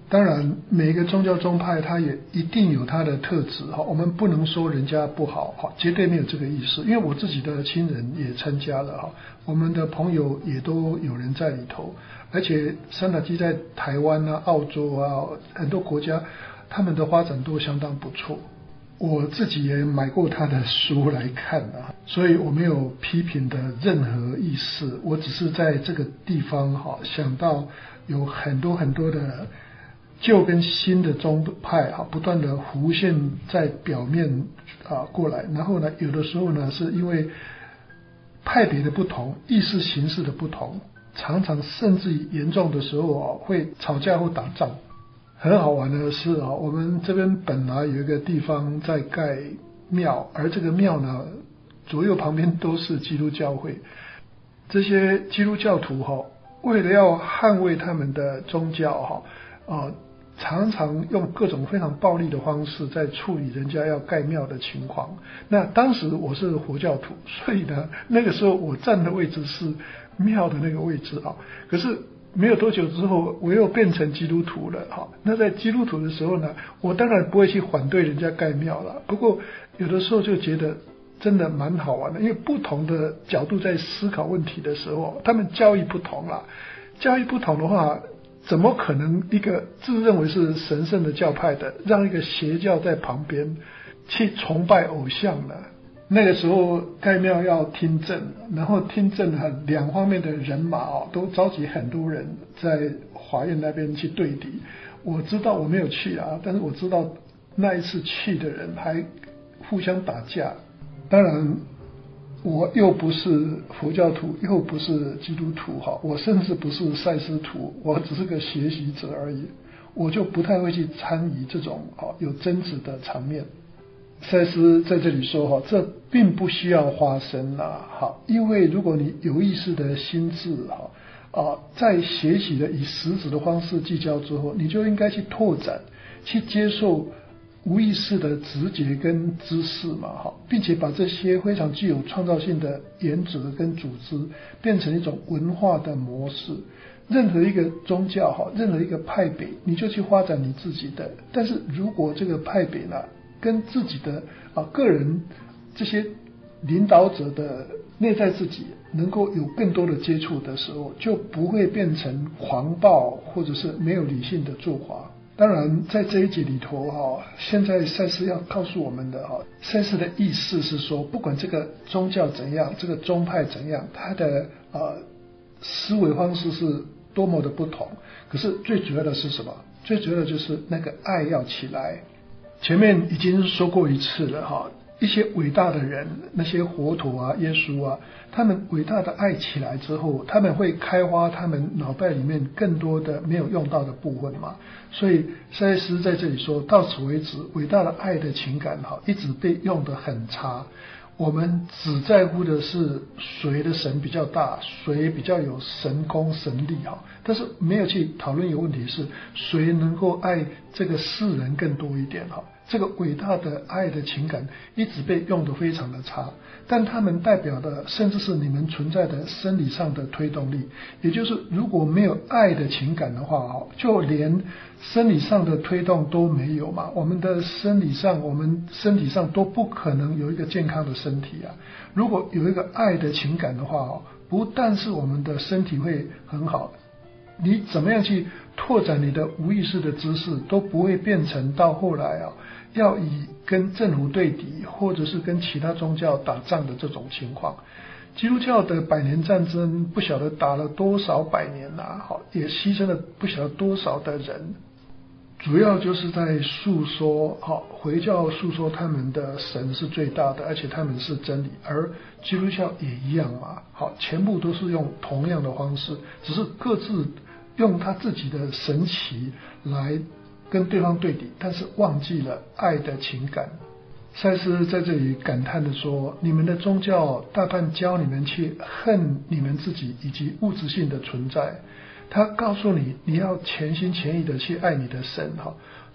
当然每个宗教宗派它也一定有它的特质，我们不能说人家不好，绝对没有这个意思。因为我自己的亲人也参加了，我们的朋友也都有人在里头，而且三塔基在台湾啊、澳洲啊很多国家，他们的发展都相当不错。我自己也买过他的书来看啊，所以我没有批评的任何意思，我只是在这个地方哈想到有很多很多的旧跟新的宗派啊，不断的浮现在表面啊过来，然后呢，有的时候呢是因为派别的不同、意识形式的不同，常常甚至于严重的时候啊会吵架或打仗。很好玩的是啊，我们这边本来有一个地方在盖庙，而这个庙呢，左右旁边都是基督教会。这些基督教徒哈，为了要捍卫他们的宗教哈，啊，常常用各种非常暴力的方式在处理人家要盖庙的情况。那当时我是佛教徒，所以呢，那个时候我站的位置是庙的那个位置啊，可是没有多久之后，我又变成基督徒了哈。那在基督徒的时候呢，我当然不会去反对人家盖庙了。不过有的时候就觉得真的蛮好玩的，因为不同的角度在思考问题的时候，他们教义不同啦。教义不同的话，怎么可能一个自认为是神圣的教派的，让一个邪教在旁边去崇拜偶像呢？那个时候盖庙要听证，然后听证很两方面的人马哦，都召集很多人在法院那边去对敌。我知道我没有去啊，但是我知道那一次去的人还互相打架。当然我又不是佛教徒，又不是基督徒哈，我甚至不是赛斯徒，我只是个学习者而已，我就不太会去参与这种啊有争执的场面。赛斯在这里说哈，这并不需要发生啦，好，因为如果你有意识的心智哈啊，在学习的以实质的方式聚焦之后，你就应该去拓展，去接受无意识的直觉跟知识嘛，哈，并且把这些非常具有创造性的原则跟组织变成一种文化的模式。任何一个宗教哈，任何一个派别，你就去发展你自己的。但是如果这个派别呢，跟自己的啊个人这些领导者的内在自己能够有更多的接触的时候，就不会变成狂暴或者是没有理性的做法。当然在这一节里头哈，现在赛斯要告诉我们的哈，赛斯的意思是说，不管这个宗教怎样，这个宗派怎样，它的呃思维方式是多么的不同，可是最主要的是什么？最主要的就是那个爱要起来。前面已经说过一次了哈，一些伟大的人，那些佛陀啊、耶稣啊，他们伟大的爱起来之后，他们会开发他们脑袋里面更多的没有用到的部分嘛。所以赛斯在这里说，到此为止，伟大的爱的情感哈，一直被用得很差。我们只在乎的是谁的神比较大，谁比较有神功神力哈，但是没有去讨论一个问题是，谁能够爱这个世人更多一点哈。这个伟大的爱的情感一直被用得非常的差，但他们代表的甚至是你们存在的生理上的推动力，也就是如果没有爱的情感的话，就连生理上的推动都没有嘛，我们的生理上我们身体上都不可能有一个健康的身体啊。如果有一个爱的情感的话，不但是我们的身体会很好，你怎么样去拓展你的无意识的知识，都不会变成到后来啊要以跟政府对敌，或者是跟其他宗教打仗的这种情况。基督教的百年战争不晓得打了多少百年啦，好，也牺牲了不晓得多少的人，主要就是在诉说，好，回教诉说他们的神是最大的，而且他们是真理，而基督教也一样嘛，好，全部都是用同样的方式，只是各自用他自己的神奇来跟对方对敌，但是忘记了爱的情感。赛斯在这里感叹的说，你们的宗教大半教你们去恨你们自己以及物质性的存在，他告诉你你要全心全意的去爱你的神哈，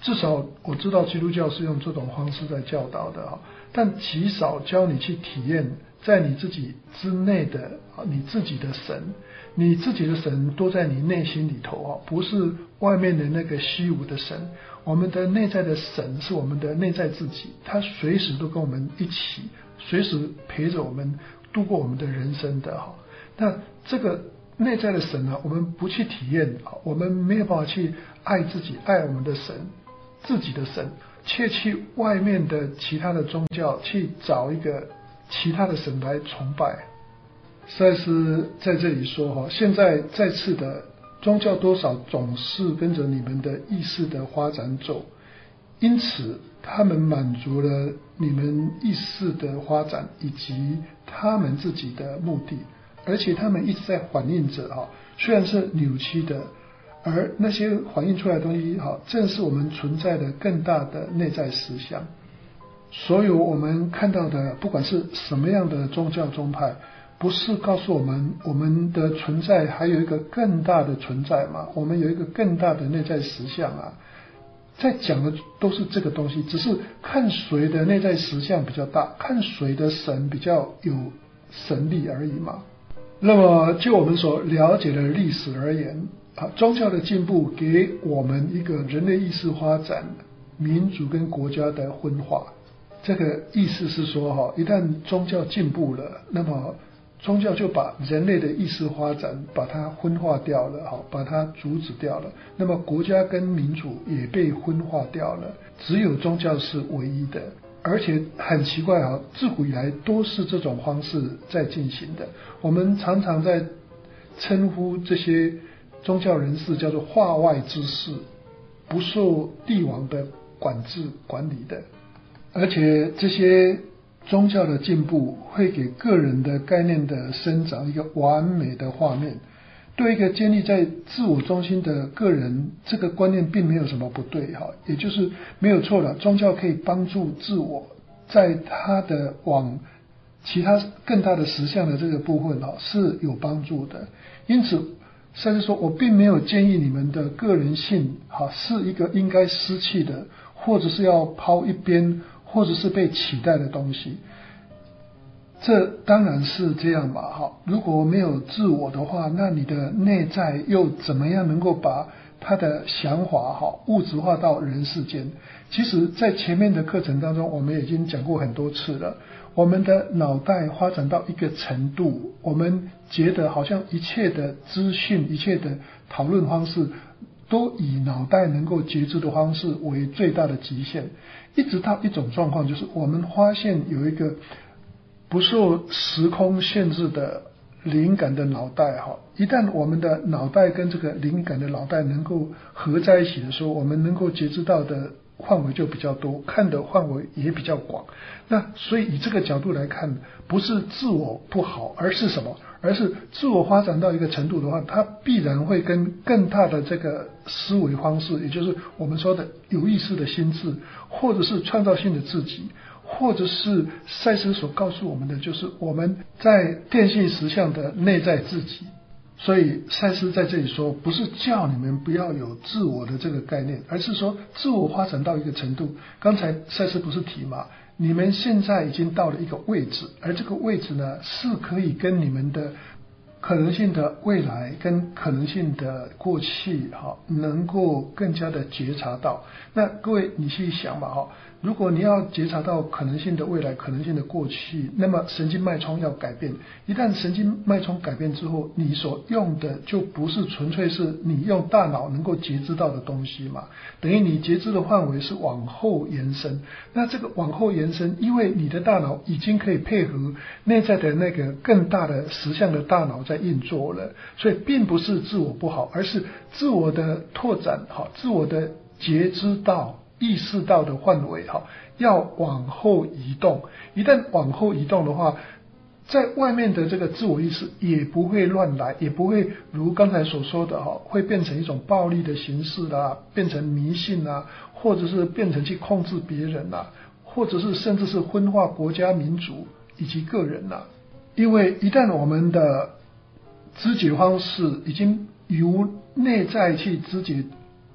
至少我知道基督教是用这种方式在教导的啊，但极少教你去体验在你自己之内的你自己的神，你自己的神都在你内心里头啊，不是外面的那个虚无的神。我们的内在的神是我们的内在自己，他随时都跟我们一起，随时陪着我们度过我们的人生的哈。那这个内在的神呢，我们不去体验，我们没有办法去爱自己，爱我们的神，自己的神，却去外面的其他的宗教去找一个其他的神来崇拜。赛斯在这里说哈，现在再次的宗教多少总是跟着你们的意识的发展走，因此他们满足了你们意识的发展以及他们自己的目的，而且他们一直在反映着哈，虽然是扭曲的，而那些反映出来的东西哈，正是我们存在的更大的内在实相。所有我们看到的，不管是什么样的宗教宗派，不是告诉我们我们的存在还有一个更大的存在吗？我们有一个更大的内在实相啊，在讲的都是这个东西，只是看谁的内在实相比较大，看谁的神比较有神力而已嘛。那么就我们所了解的历史而言啊，宗教的进步给我们一个人类意识发展、民族跟国家的分化。这个意思是说哈，一旦宗教进步了，那么宗教就把人类的意识发展把它分化掉了，好，把它阻止掉了。那么国家跟民主也被分化掉了，只有宗教是唯一的。而且很奇怪啊，自古以来都是这种方式在进行的。我们常常在称呼这些宗教人士叫做化外之士，不受帝王的管制管理的。而且这些宗教的进步会给个人的概念的生长一个完美的画面。对一个建立在自我中心的个人，这个观念并没有什么不对哈，也就是没有错了。宗教可以帮助自我，在他的往其他更大的实相的这个部分哈是有帮助的。因此，甚至说我并没有建议你们的个人性哈是一个应该失去的，或者是要抛一边，或者是被取代的东西。这当然是这样吧，哈！如果没有自我的话，那你的内在又怎么样能够把他的想法哈物质化到人世间？其实，在前面的课程当中，我们已经讲过很多次了。我们的脑袋发展到一个程度，我们觉得好像一切的资讯、一切的讨论方式，都以脑袋能够觉知的方式为最大的极限，一直到一种状况，就是我们发现有一个不受时空限制的灵感的脑袋哈，一旦我们的脑袋跟这个灵感的脑袋能够合在一起的时候，我们能够觉知到的范围就比较多，看的范围也比较广。那所以以这个角度来看，不是自我不好，而是什么？而是自我发展到一个程度的话，它必然会跟更大的这个思维方式，也就是我们说的有意识的心智，或者是创造性的自己，或者是赛斯所告诉我们的，就是我们在电信实相的内在自己。所以赛斯在这里说，不是叫你们不要有自我的这个概念，而是说自我发展到一个程度。刚才赛斯不是提嘛，你们现在已经到了一个位置，而这个位置呢，是可以跟你们的可能性的未来跟可能性的过去哈，能够更加的觉察到。那各位你去想吧哈，如果你要觉察到可能性的未来、可能性的过去，那么神经脉冲要改变。一旦神经脉冲改变之后，你所用的就不是纯粹是你用大脑能够觉知到的东西嘛，等于你觉知的范围是往后延伸。那这个往后延伸，因为你的大脑已经可以配合内在的那个更大的实相的大脑在运作了，所以并不是自我不好，而是自我的拓展好，自我的觉知到意识到的范围哈，要往后移动。一旦往后移动的话，在外面的这个自我意识也不会乱来，也不会如刚才所说的哈，会变成一种暴力的形式啦，变成迷信啦，或者是变成去控制别人啦，或者是甚至是分化国家、民族以及个人啦。因为一旦我们的知觉方式已经由内在去知觉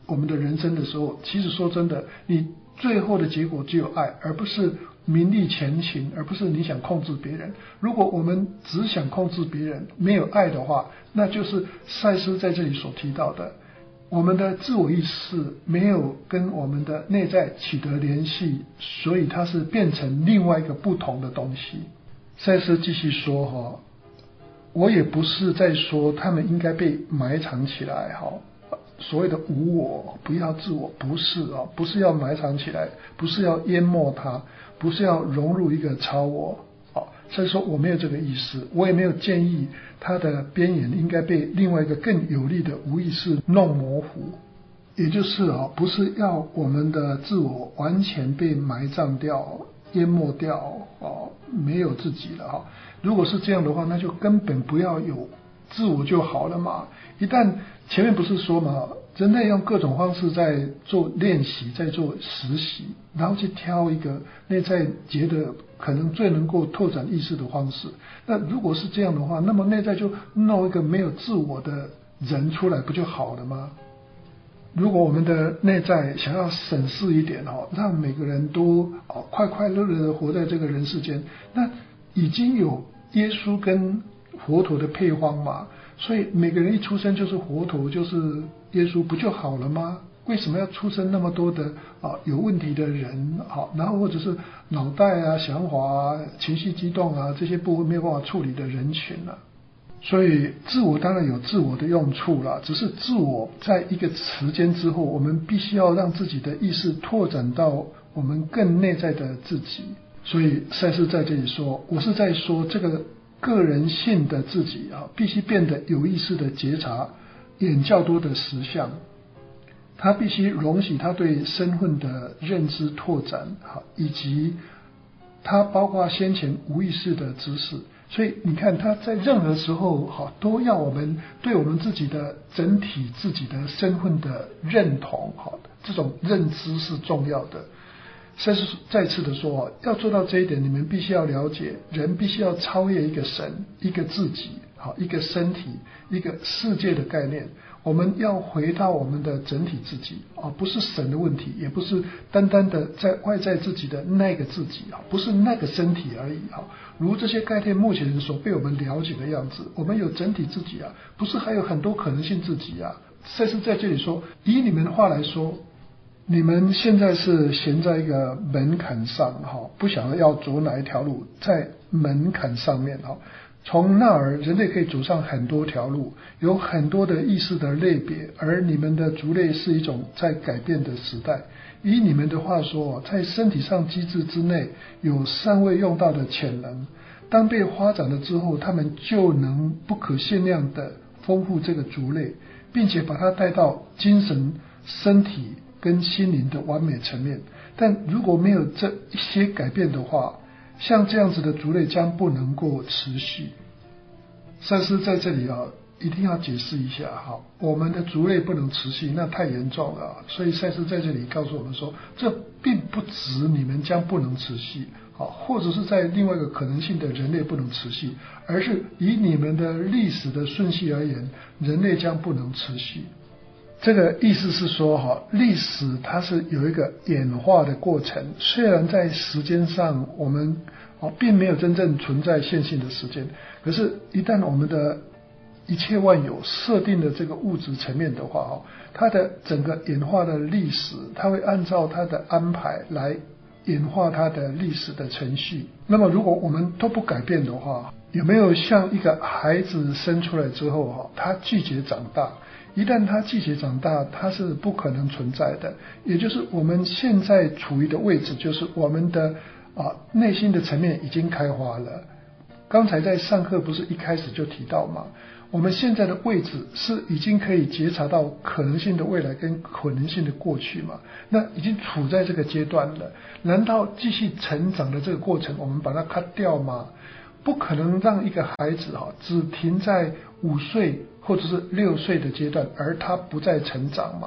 我们的人生的时候，其实说真的，你最后的结果只有爱，而不是名利前情，而不是你想控制别人。如果我们只想控制别人，没有爱的话，那就是赛斯在这里所提到的，我们的自我意识没有跟我们的内在取得联系，所以它是变成另外一个不同的东西。赛斯继续说哈，我也不是在说他们应该被埋藏起来哈，所谓的无我，不要自我，不是啊，不是要埋藏起来，不是要淹没它，不是要融入一个超我啊。所以说我没有这个意思，我也没有建议它的边缘应该被另外一个更有力的无意识弄模糊。也就是啊，不是要我们的自我完全被埋葬掉、淹没掉哦，没有自己了哈。如果是这样的话，那就根本不要有自我就好了嘛。一旦前面不是说嘛，人类用各种方式在做练习，在做实习，然后去挑一个内在觉得可能最能够拓展意识的方式。那如果是这样的话，那么内在就弄一个没有自我的人出来，不就好了吗？如果我们的内在想要审视一点哦，让每个人都哦快快乐乐的活在这个人世间，那已经有耶稣跟佛陀的配方嘛，所以每个人一出生就是佛陀，就是耶稣，不就好了吗？为什么要出生那么多的啊有问题的人啊，然后或者是脑袋啊、想法啊、情绪激动啊这些部分没有办法处理的人群啊？所以自我当然有自我的用处啦，只是自我在一个时间之后，我们必须要让自己的意识拓展到我们更内在的自己。所以赛斯在这里说，我是在说这个个人性的自己啊，必须变得有意识的觉察眼较多的实相，他必须容许他对身份的认知拓展，以及他包括先前无意识的知识。所以你看他在任何时候哈，都要我们对我们自己的整体自己的身份的认同哈，这种认知是重要的。再次再次的说，要做到这一点，你们必须要了解，人必须要超越一个神、一个自己、好一个身体、一个世界的概念。我们要回到我们的整体自己啊，不是神的问题，也不是单单的在外在自己的那个自己啊，不是那个身体而已啊。如这些概念目前所被我们了解的样子，我们有整体自己啊，不是还有很多可能性自己啊。赛斯在这里说，以你们的话来说，你们现在是悬在一个门槛上哈，不晓得要走哪一条路，在门槛上面哈。从那儿，人类可以走上很多条路，有很多的意识的类别，而你们的族类是一种在改变的时代。以你们的话说，在身体上机制之内有尚未用到的潜能，当被发展了之后，他们就能不可限量的丰富这个族类，并且把它带到精神、身体跟心灵的完美层面。但如果没有这一些改变的话，像这样子的族类将不能够持续。赛斯在这里啊，一定要解释一下哈，我们的族类不能持续，那太严重了。所以赛斯在这里告诉我们说，这并不指你们将不能持续，好，或者是在另外一个可能性的人类不能持续，而是以你们的历史的顺序而言，人类将不能持续。这个意思是说哈，历史它是有一个演化的过程，虽然在时间上我们哦并没有真正存在线性的时间，可是一旦我们的一切万有设定的这个物质层面的话哦，它的整个演化的历史，它会按照它的安排来演化它的历史的程序。那么如果我们都不改变的话，有没有像一个孩子生出来之后哈，他拒绝长大？一旦他拒绝长大，他是不可能存在的。也就是我们现在处于的位置，就是我们的啊内心的层面已经开花了。刚才在上课不是一开始就提到吗？我们现在的位置是已经可以觉察到可能性的未来跟可能性的过去嘛？那已经处在这个阶段了。难道继续成长的这个过程，我们把它 cut 掉吗？不可能让一个孩子哈只停在五岁或者是六岁的阶段，而他不再成长嘛。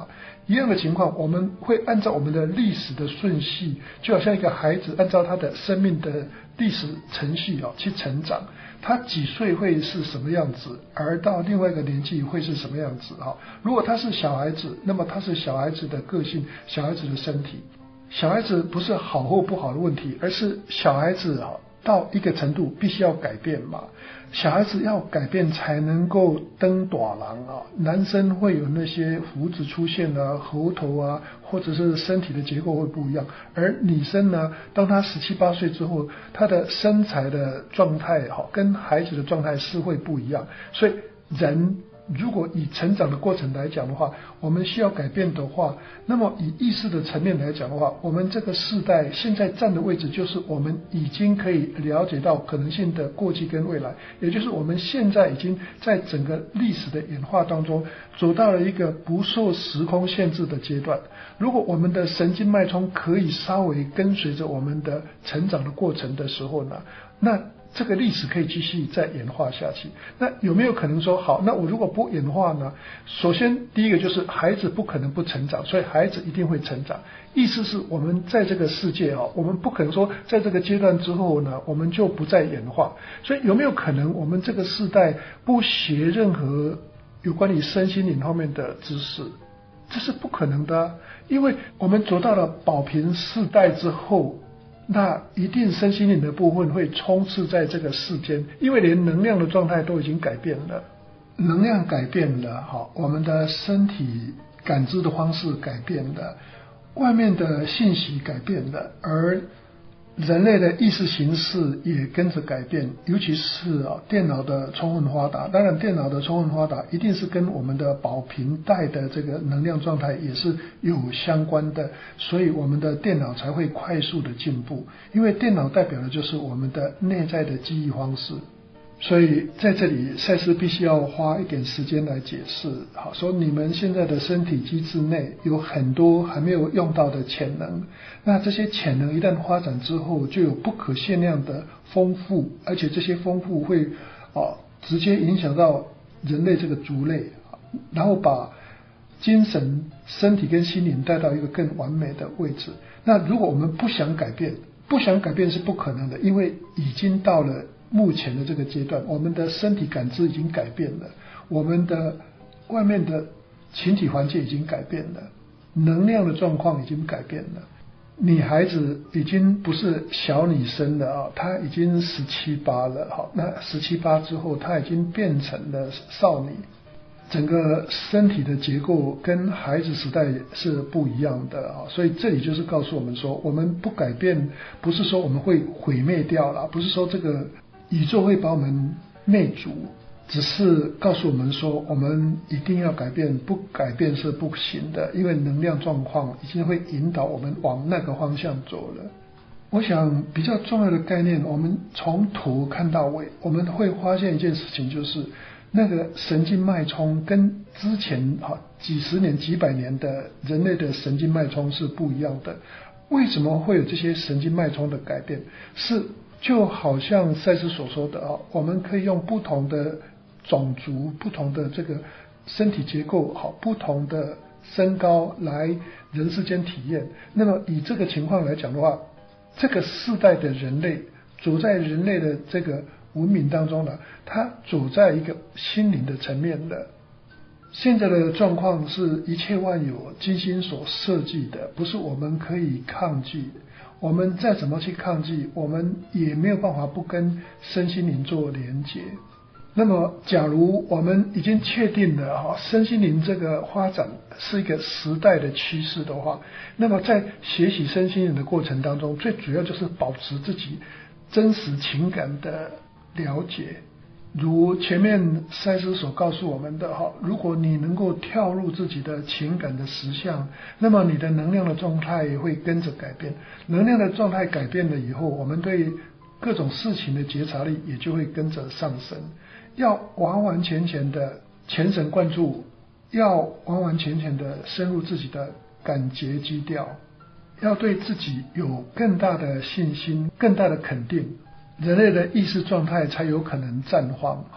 一样的情况，我们会按照我们的历史的顺序，就好像一个孩子按照他的生命的历史程序哦去成长。他几岁会是什么样子，而到另外一个年纪会是什么样子哈？如果他是小孩子，那么他是小孩子的个性，小孩子的身体。小孩子不是好或不好的问题，而是小孩子啊到一个程度必须要改变嘛。小孩子要改变才能够登大人啊。男生会有那些胡子出现啊，喉头啊，或者是身体的结构会不一样。而女生呢，当她十七八岁之后，她的身材的状态哈，跟孩子的状态是会不一样。所以人如果以成长的过程来讲的话，我们需要改变的话，那么以意识的层面来讲的话，我们这个世代现在站的位置就是我们已经可以了解到可能性的过去跟未来，也就是我们现在已经在整个历史的演化当中走到了一个不受时空限制的阶段。如果我们的神经脉冲可以稍微跟随着我们的成长的过程的时候呢，那这个历史可以继续再演化下去。那有没有可能说，好，那我如果不演化呢？首先第一个就是孩子不可能不成长，所以孩子一定会成长。意思是我们在这个世界啊，我们不可能说在这个阶段之后呢，我们就不再演化。所以有没有可能我们这个世代不学任何有关于身心灵方面的知识？这是不可能的啊，因为我们走到了宝瓶世代之后，那一定身心灵的部分会充斥在这个世间，因为连能量的状态都已经改变了，能量改变了，好，我们的身体感知的方式改变了，外面的信息改变了，而人类的意识形式也跟着改变，尤其是啊电脑的充分发达。当然电脑的充分发达一定是跟我们的宝瓶带的这个能量状态也是有相关的，所以我们的电脑才会快速的进步，因为电脑代表的就是我们的内在的记忆方式。所以在这里赛斯必须要花一点时间来解释，好，说你们现在的身体机制内有很多还没有用到的潜能，那这些潜能一旦发展之后，就有不可限量的丰富，而且这些丰富会啊直接影响到人类这个族类，然后把精神、身体跟心灵带到一个更完美的位置。那如果我们不想改变，不想改变是不可能的，因为已经到了目前的这个阶段，我们的身体感知已经改变了，我们的外面的群体环境已经改变了，能量的状况已经改变了。女孩子已经不是小女生了啊，她已经十七八了，好，那十七八之后，她已经变成了少女。整个身体的结构跟孩子时代是不一样的啊，所以这里就是告诉我们说，我们不改变，不是说我们会毁灭掉了，不是说这个宇宙会把我们灭族，只是告诉我们说，我们一定要改变，不改变是不行的，因为能量状况已经会引导我们往那个方向走了。我想比较重要的概念，我们从头看到尾，我们会发现一件事情，就是那个神经脉冲跟之前哈几十年、几百年的人类的神经脉冲是不一样的。为什么会有这些神经脉冲的改变？是就好像赛斯所说的啊，我们可以用不同的种族、不同的这个身体结构、好不同的身高来人世间体验。那么以这个情况来讲的话，这个世代的人类走在人类的这个文明当中呢，他走在一个心灵的层面的。现在的状况是一切万有精心所设计的，不是我们可以抗拒。我们再怎么去抗拒，我们也没有办法不跟身心灵做连结。那么假如我们已经确定了哈，身心灵这个发展是一个时代的趋势的话，那么在学习身心灵的过程当中，最主要就是保持自己真实情感的了解。如前面赛斯所告诉我们的哈，如果你能够跳入自己的情感的实相，那么你的能量的状态也会跟着改变。能量的状态改变了以后，我们对各种事情的觉察力也就会跟着上升。要完完全全的全神贯注，要完完全全的深入自己的感觉基调，要对自己有更大的信心、更大的肯定，人类的意识状态才有可能绽放。好，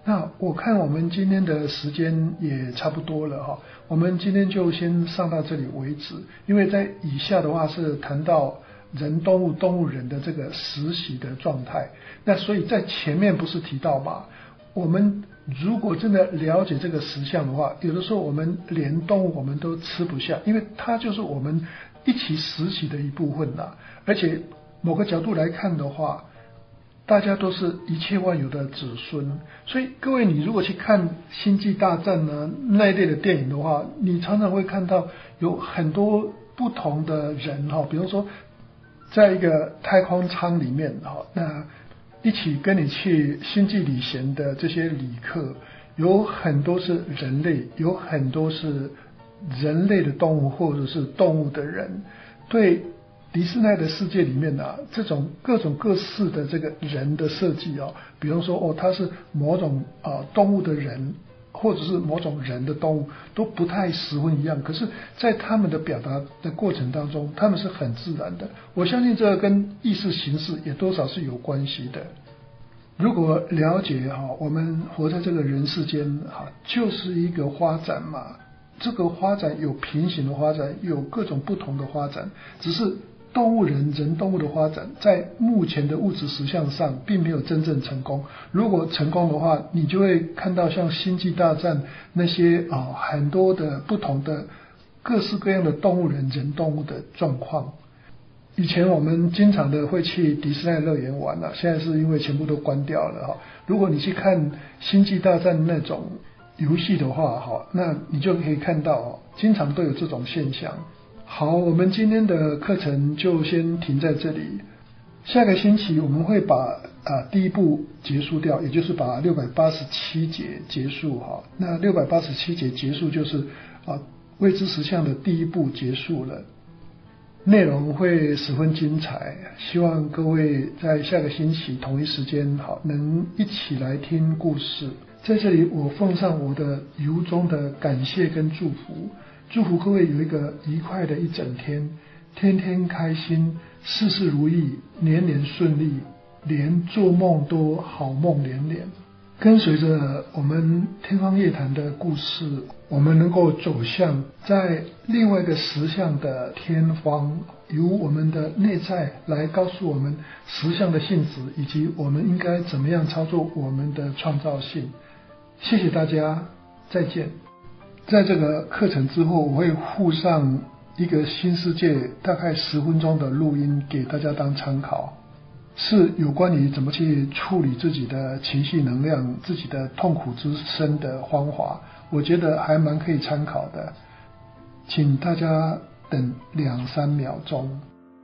那我看我们今天的时间也差不多了哈，我们今天就先上到这里为止，因为在以下的话是谈到人动物动物人的这个实习的状态，那所以在前面不是提到嘛，我们如果真的了解这个实相的话，有的时候我们连动物我们都吃不下，因为它就是我们一起实习的一部分啦。而且某个角度来看的话，大家都是一切万有的子孙，所以各位你如果去看星际大战呢那一类的电影的话，你常常会看到有很多不同的人哈，比如说在一个太空舱里面哈，那一起跟你去星际旅行的这些旅客，有很多是人类，有很多是人类的动物或者是动物的人。对迪士尼的世界里面啊，这种各种各式的这个人的设计啊，比方说哦，他是某种啊、呃、动物的人，或者是某种人的动物，都不太十分一样。可是，在他们的表达的过程当中，他们是很自然的。我相信这个跟意识形式也多少是有关系的。如果了解哈，我们活在这个人世间哈，就是一个发展嘛。这个发展有平行的发展，有各种不同的发展，只是动物人人动物的发展在目前的物质实相上并没有真正成功。如果成功的话，你就会看到像星际大战那些啊、呃、很多的不同的各式各样的动物人人动物的状况。以前我们经常的会去迪士尼乐园玩了、啊，现在是因为全部都关掉了哈。如果你去看星际大战那种游戏的话哈，那你就可以看到经常都有这种现象。好，我们今天的课程就先停在这里。下个星期我们会把啊第一部结束掉，也就是把六百八十七节结束哈。那六百八十七节结束就是啊未知实相的第一部结束了，内容会十分精彩，希望各位在下个星期同一时间好能一起来听故事。在这里我奉上我的由衷的感谢跟祝福。祝福各位有一个愉快的一整天，天天开心，事事如意，年年顺利，连做梦都好梦连连。跟随着我们天方夜谭的故事，我们能够走向在另外一个实相的天方，由我们的内在来告诉我们实相的性质，以及我们应该怎么样操作我们的创造性。谢谢大家，再见。在这个课程之后，我会附上一个新世界大概十分钟的录音给大家当参考，是有关于怎么去处理自己的情绪能量、自己的痛苦之身的方法，我觉得还蛮可以参考的，请大家等两三秒钟。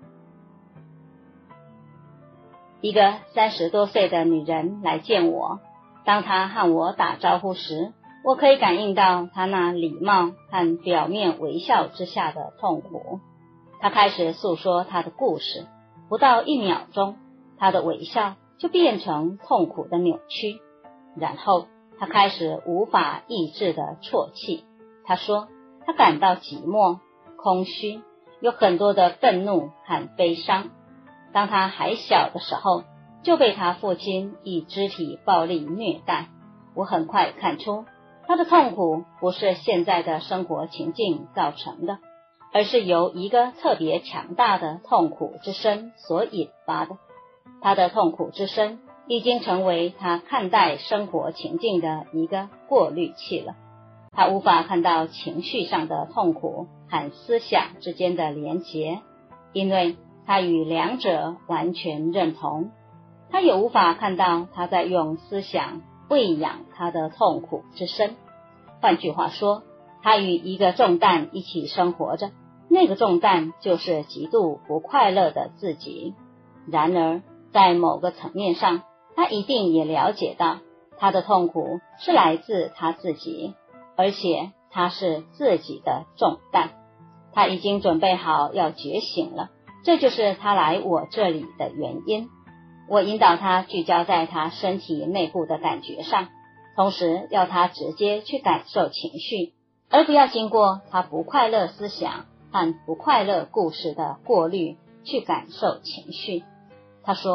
一个三十多岁的女人来见我，当她和我打招呼时，我可以感应到她那礼貌和表面微笑之下的痛苦。她开始诉说她的故事，不到一秒钟，她的微笑就变成痛苦的扭曲，然后她开始无法抑制的啜泣。她说她感到寂寞、空虚，有很多的愤怒和悲伤。当她还小的时候，就被她父亲以肢体暴力虐待。我很快看出她的痛苦不是现在的生活情境造成的，而是由一个特别强大的痛苦之声所引发的。她的痛苦之声已经成为她看待生活情境的一个过滤器了。她无法看到情绪上的痛苦和思想之间的连结，因为她与两者完全认同。她也无法看到她在用思想喂养她的痛苦之身。换句话说，她与一个重担一起生活着，那个重担就是极度不快乐的自己。然而在某个层面上，她一定也了解到她的痛苦是来自她自己，而且她是自己的重担。她已经准备好要觉醒了，这就是她来我这里的原因。我引导她聚焦在她身体内部的感觉上，同时要她直接去感受情绪，而不要经过她不快乐思想和不快乐故事的过滤去感受情绪。她说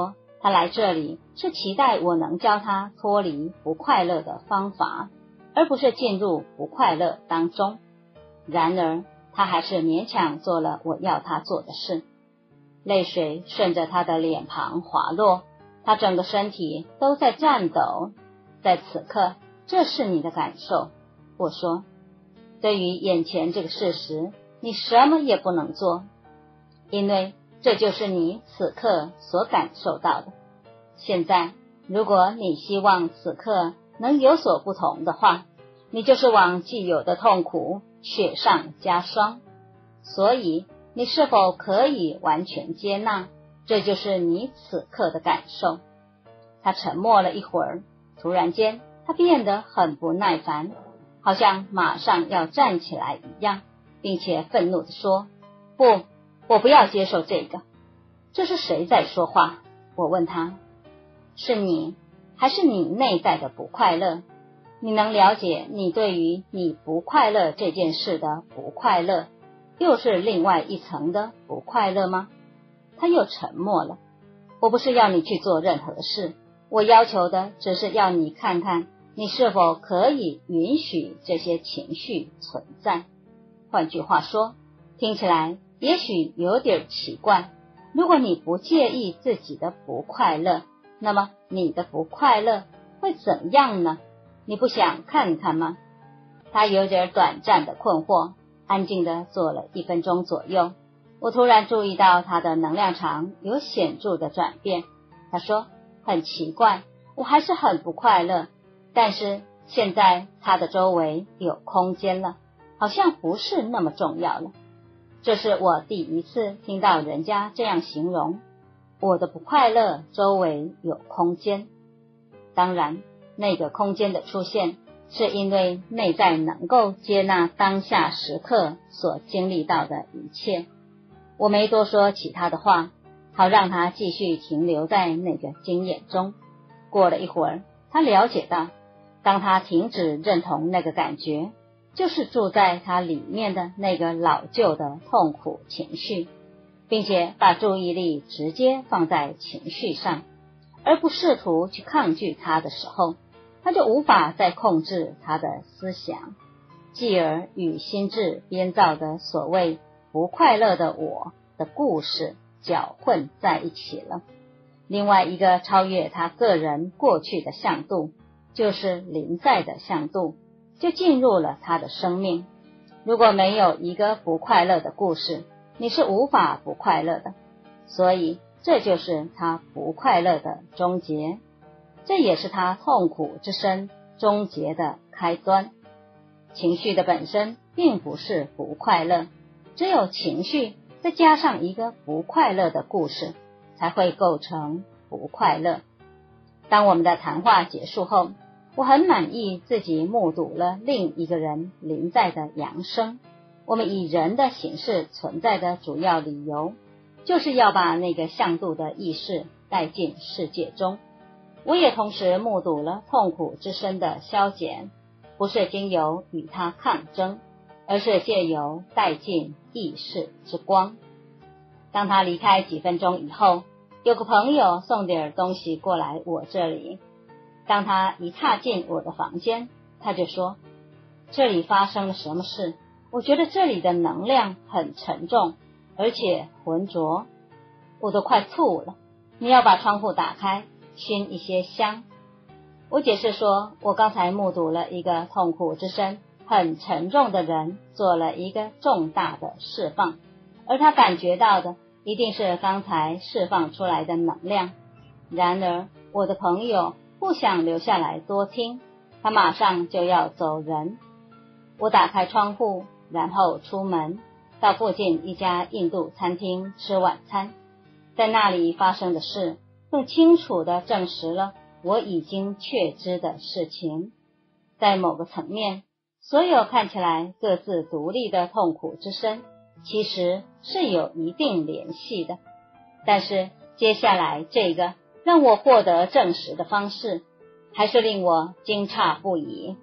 他来这里是期待我能教他脱离不快乐的方法，而不是进入不快乐当中。然而他还是勉强做了我要他做的事。泪水顺着他的脸庞滑落，他整个身体都在颤抖。在此刻，这是你的感受。我说，对于眼前这个事实，你什么也不能做，因为这就是你此刻所感受到的。现在，如果你希望此刻能有所不同的话，你就是往既有的痛苦雪上加霜。所以，你是否可以完全接纳，这就是你此刻的感受？他沉默了一会儿，突然间，他变得很不耐烦，好像马上要站起来一样，并且愤怒地说：不，我不要接受这个。这是谁在说话？我问他。是你，还是你内在的不快乐？你能了解你对于你不快乐这件事的不快乐，又是另外一层的不快乐吗？他又沉默了。我不是要你去做任何事，我要求的只是要你看看你是否可以允许这些情绪存在。换句话说，听起来也许有点奇怪，如果你不介意自己的不快乐，那么你的不快乐会怎样呢？你不想看看吗？他有点短暂的困惑，安静地坐了一分钟左右。我突然注意到他的能量场有显著的转变。他说，很奇怪，我还是很不快乐，但是现在他的周围有空间了，好像不是那么重要了。这是我第一次听到人家这样形容我的不快乐周围有空间。当然，那个空间的出现是因为内在能够接纳当下时刻所经历到的一切。我没多说其他的话，好让他继续停留在那个经验中。过了一会儿，他了解到，当他停止认同那个感觉，就是住在他里面的那个老旧的痛苦情绪，并且把注意力直接放在情绪上，而不试图去抗拒它的时候，他就无法再控制他的思想，继而与心智编造的所谓不快乐的我的故事搅混在一起了。另外一个超越他个人过去的向度，就是临在的向度，就进入了他的生命。如果没有一个不快乐的故事，你是无法不快乐的，所以这就是他不快乐的终结，这也是他痛苦之身终结的开端。情绪的本身并不是不快乐，只有情绪再加上一个不快乐的故事，才会构成不快乐。当我们的谈话结束后，我很满意自己目睹了另一个人临在的扬升。我们以人的形式存在的主要理由，就是要把那个向度的意识带进世界中。我也同时目睹了痛苦之身的消减，不是经由与它抗争，而是借由带进意识之光。当他离开几分钟以后，有个朋友送点东西过来我这里。当他一踏进我的房间，他就说，这里发生了什么事？我觉得这里的能量很沉重，而且浑浊，我都快吐了。你要把窗户打开，熏一些香。我解释说，我刚才目睹了一个痛苦之身很沉重的人做了一个重大的释放，而他感觉到的一定是刚才释放出来的能量。然而我的朋友不想留下来多听，他马上就要走人。我打开窗户，然后出门，到附近一家印度餐厅吃晚餐。在那里发生的事，更清楚地证实了我已经确知的事情。在某个层面，所有看起来各自独立的痛苦之身，其实是有一定联系的。但是接下来这个让我获得证实的方式，还是令我惊诧不已。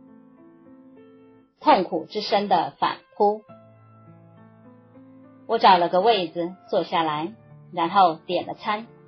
痛苦之身的反扑。我找了个位子坐下来，然后点了餐。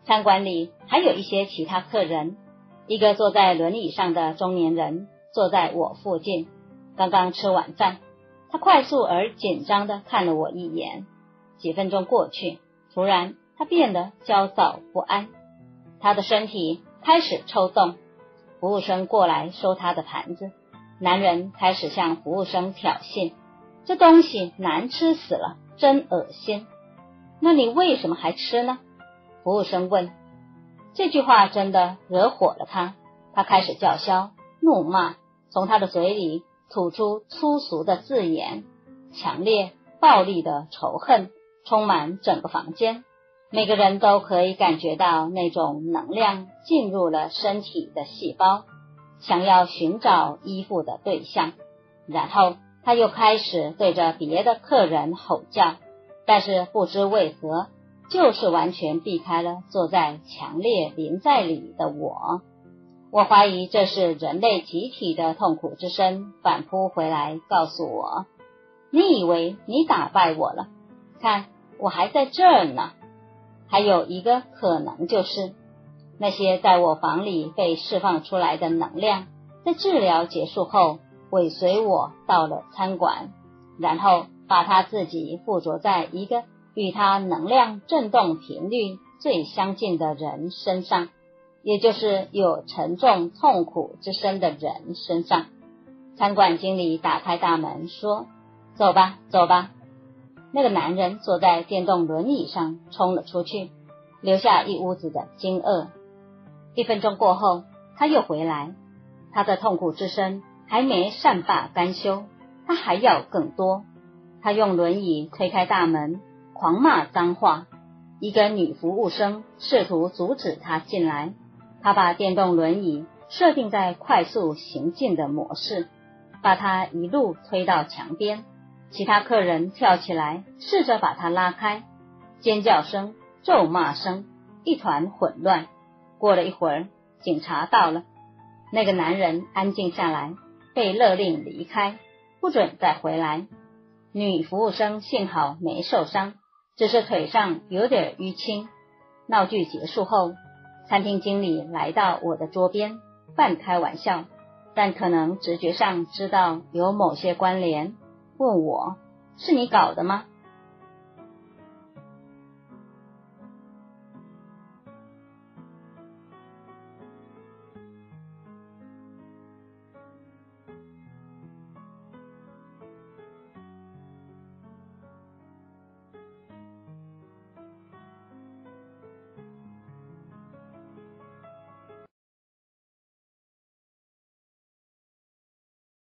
餐馆里还有一些其他客人，一个坐在轮椅上的中年人坐在我附近，刚刚吃晚饭。他快速而紧张地看了我一眼，几分钟过去，突然他变得焦躁不安，他的身体开始抽动。服务生过来收他的盘子，男人开始向服务生挑衅，这东西难吃死了，真恶心。那你为什么还吃呢？服务生问。这句话真的惹火了他，他开始叫嚣怒骂，从他的嘴里吐出粗俗的字眼，强烈暴力的仇恨充满整个房间，每个人都可以感觉到那种能量进入了身体的细胞，想要寻找依附的对象。然后他又开始对着别的客人吼叫，但是不知为何就是完全避开了坐在强烈临在里的我。我怀疑这是人类集体的痛苦之声反扑回来告诉我，你以为你打败我了，看我还在这儿呢。还有一个可能就是，那些在我房里被释放出来的能量，在治疗结束后尾随我到了餐馆，然后把他自己附着在一个与他能量振动频率最相近的人身上，也就是有沉重痛苦之身的人身上。餐馆经理打开大门说，走吧走吧。那个男人坐在电动轮椅上冲了出去，留下一屋子的惊愕。一分钟过后他又回来，他的痛苦之身还没善罢甘休，他还要更多。他用轮椅推开大门，狂骂脏话。一个女服务生试图阻止他进来，他把电动轮椅设定在快速行进的模式，把他一路推到墙边。其他客人跳起来试着把他拉开，尖叫声、咒骂声，一团混乱。过了一会儿，警察到了，那个男人安静下来，被勒令离开，不准再回来。女服务生幸好没受伤，只是腿上有点淤青。闹剧结束后，餐厅经理来到我的桌边，半开玩笑，但可能直觉上知道有某些关联，问我，是你搞的吗？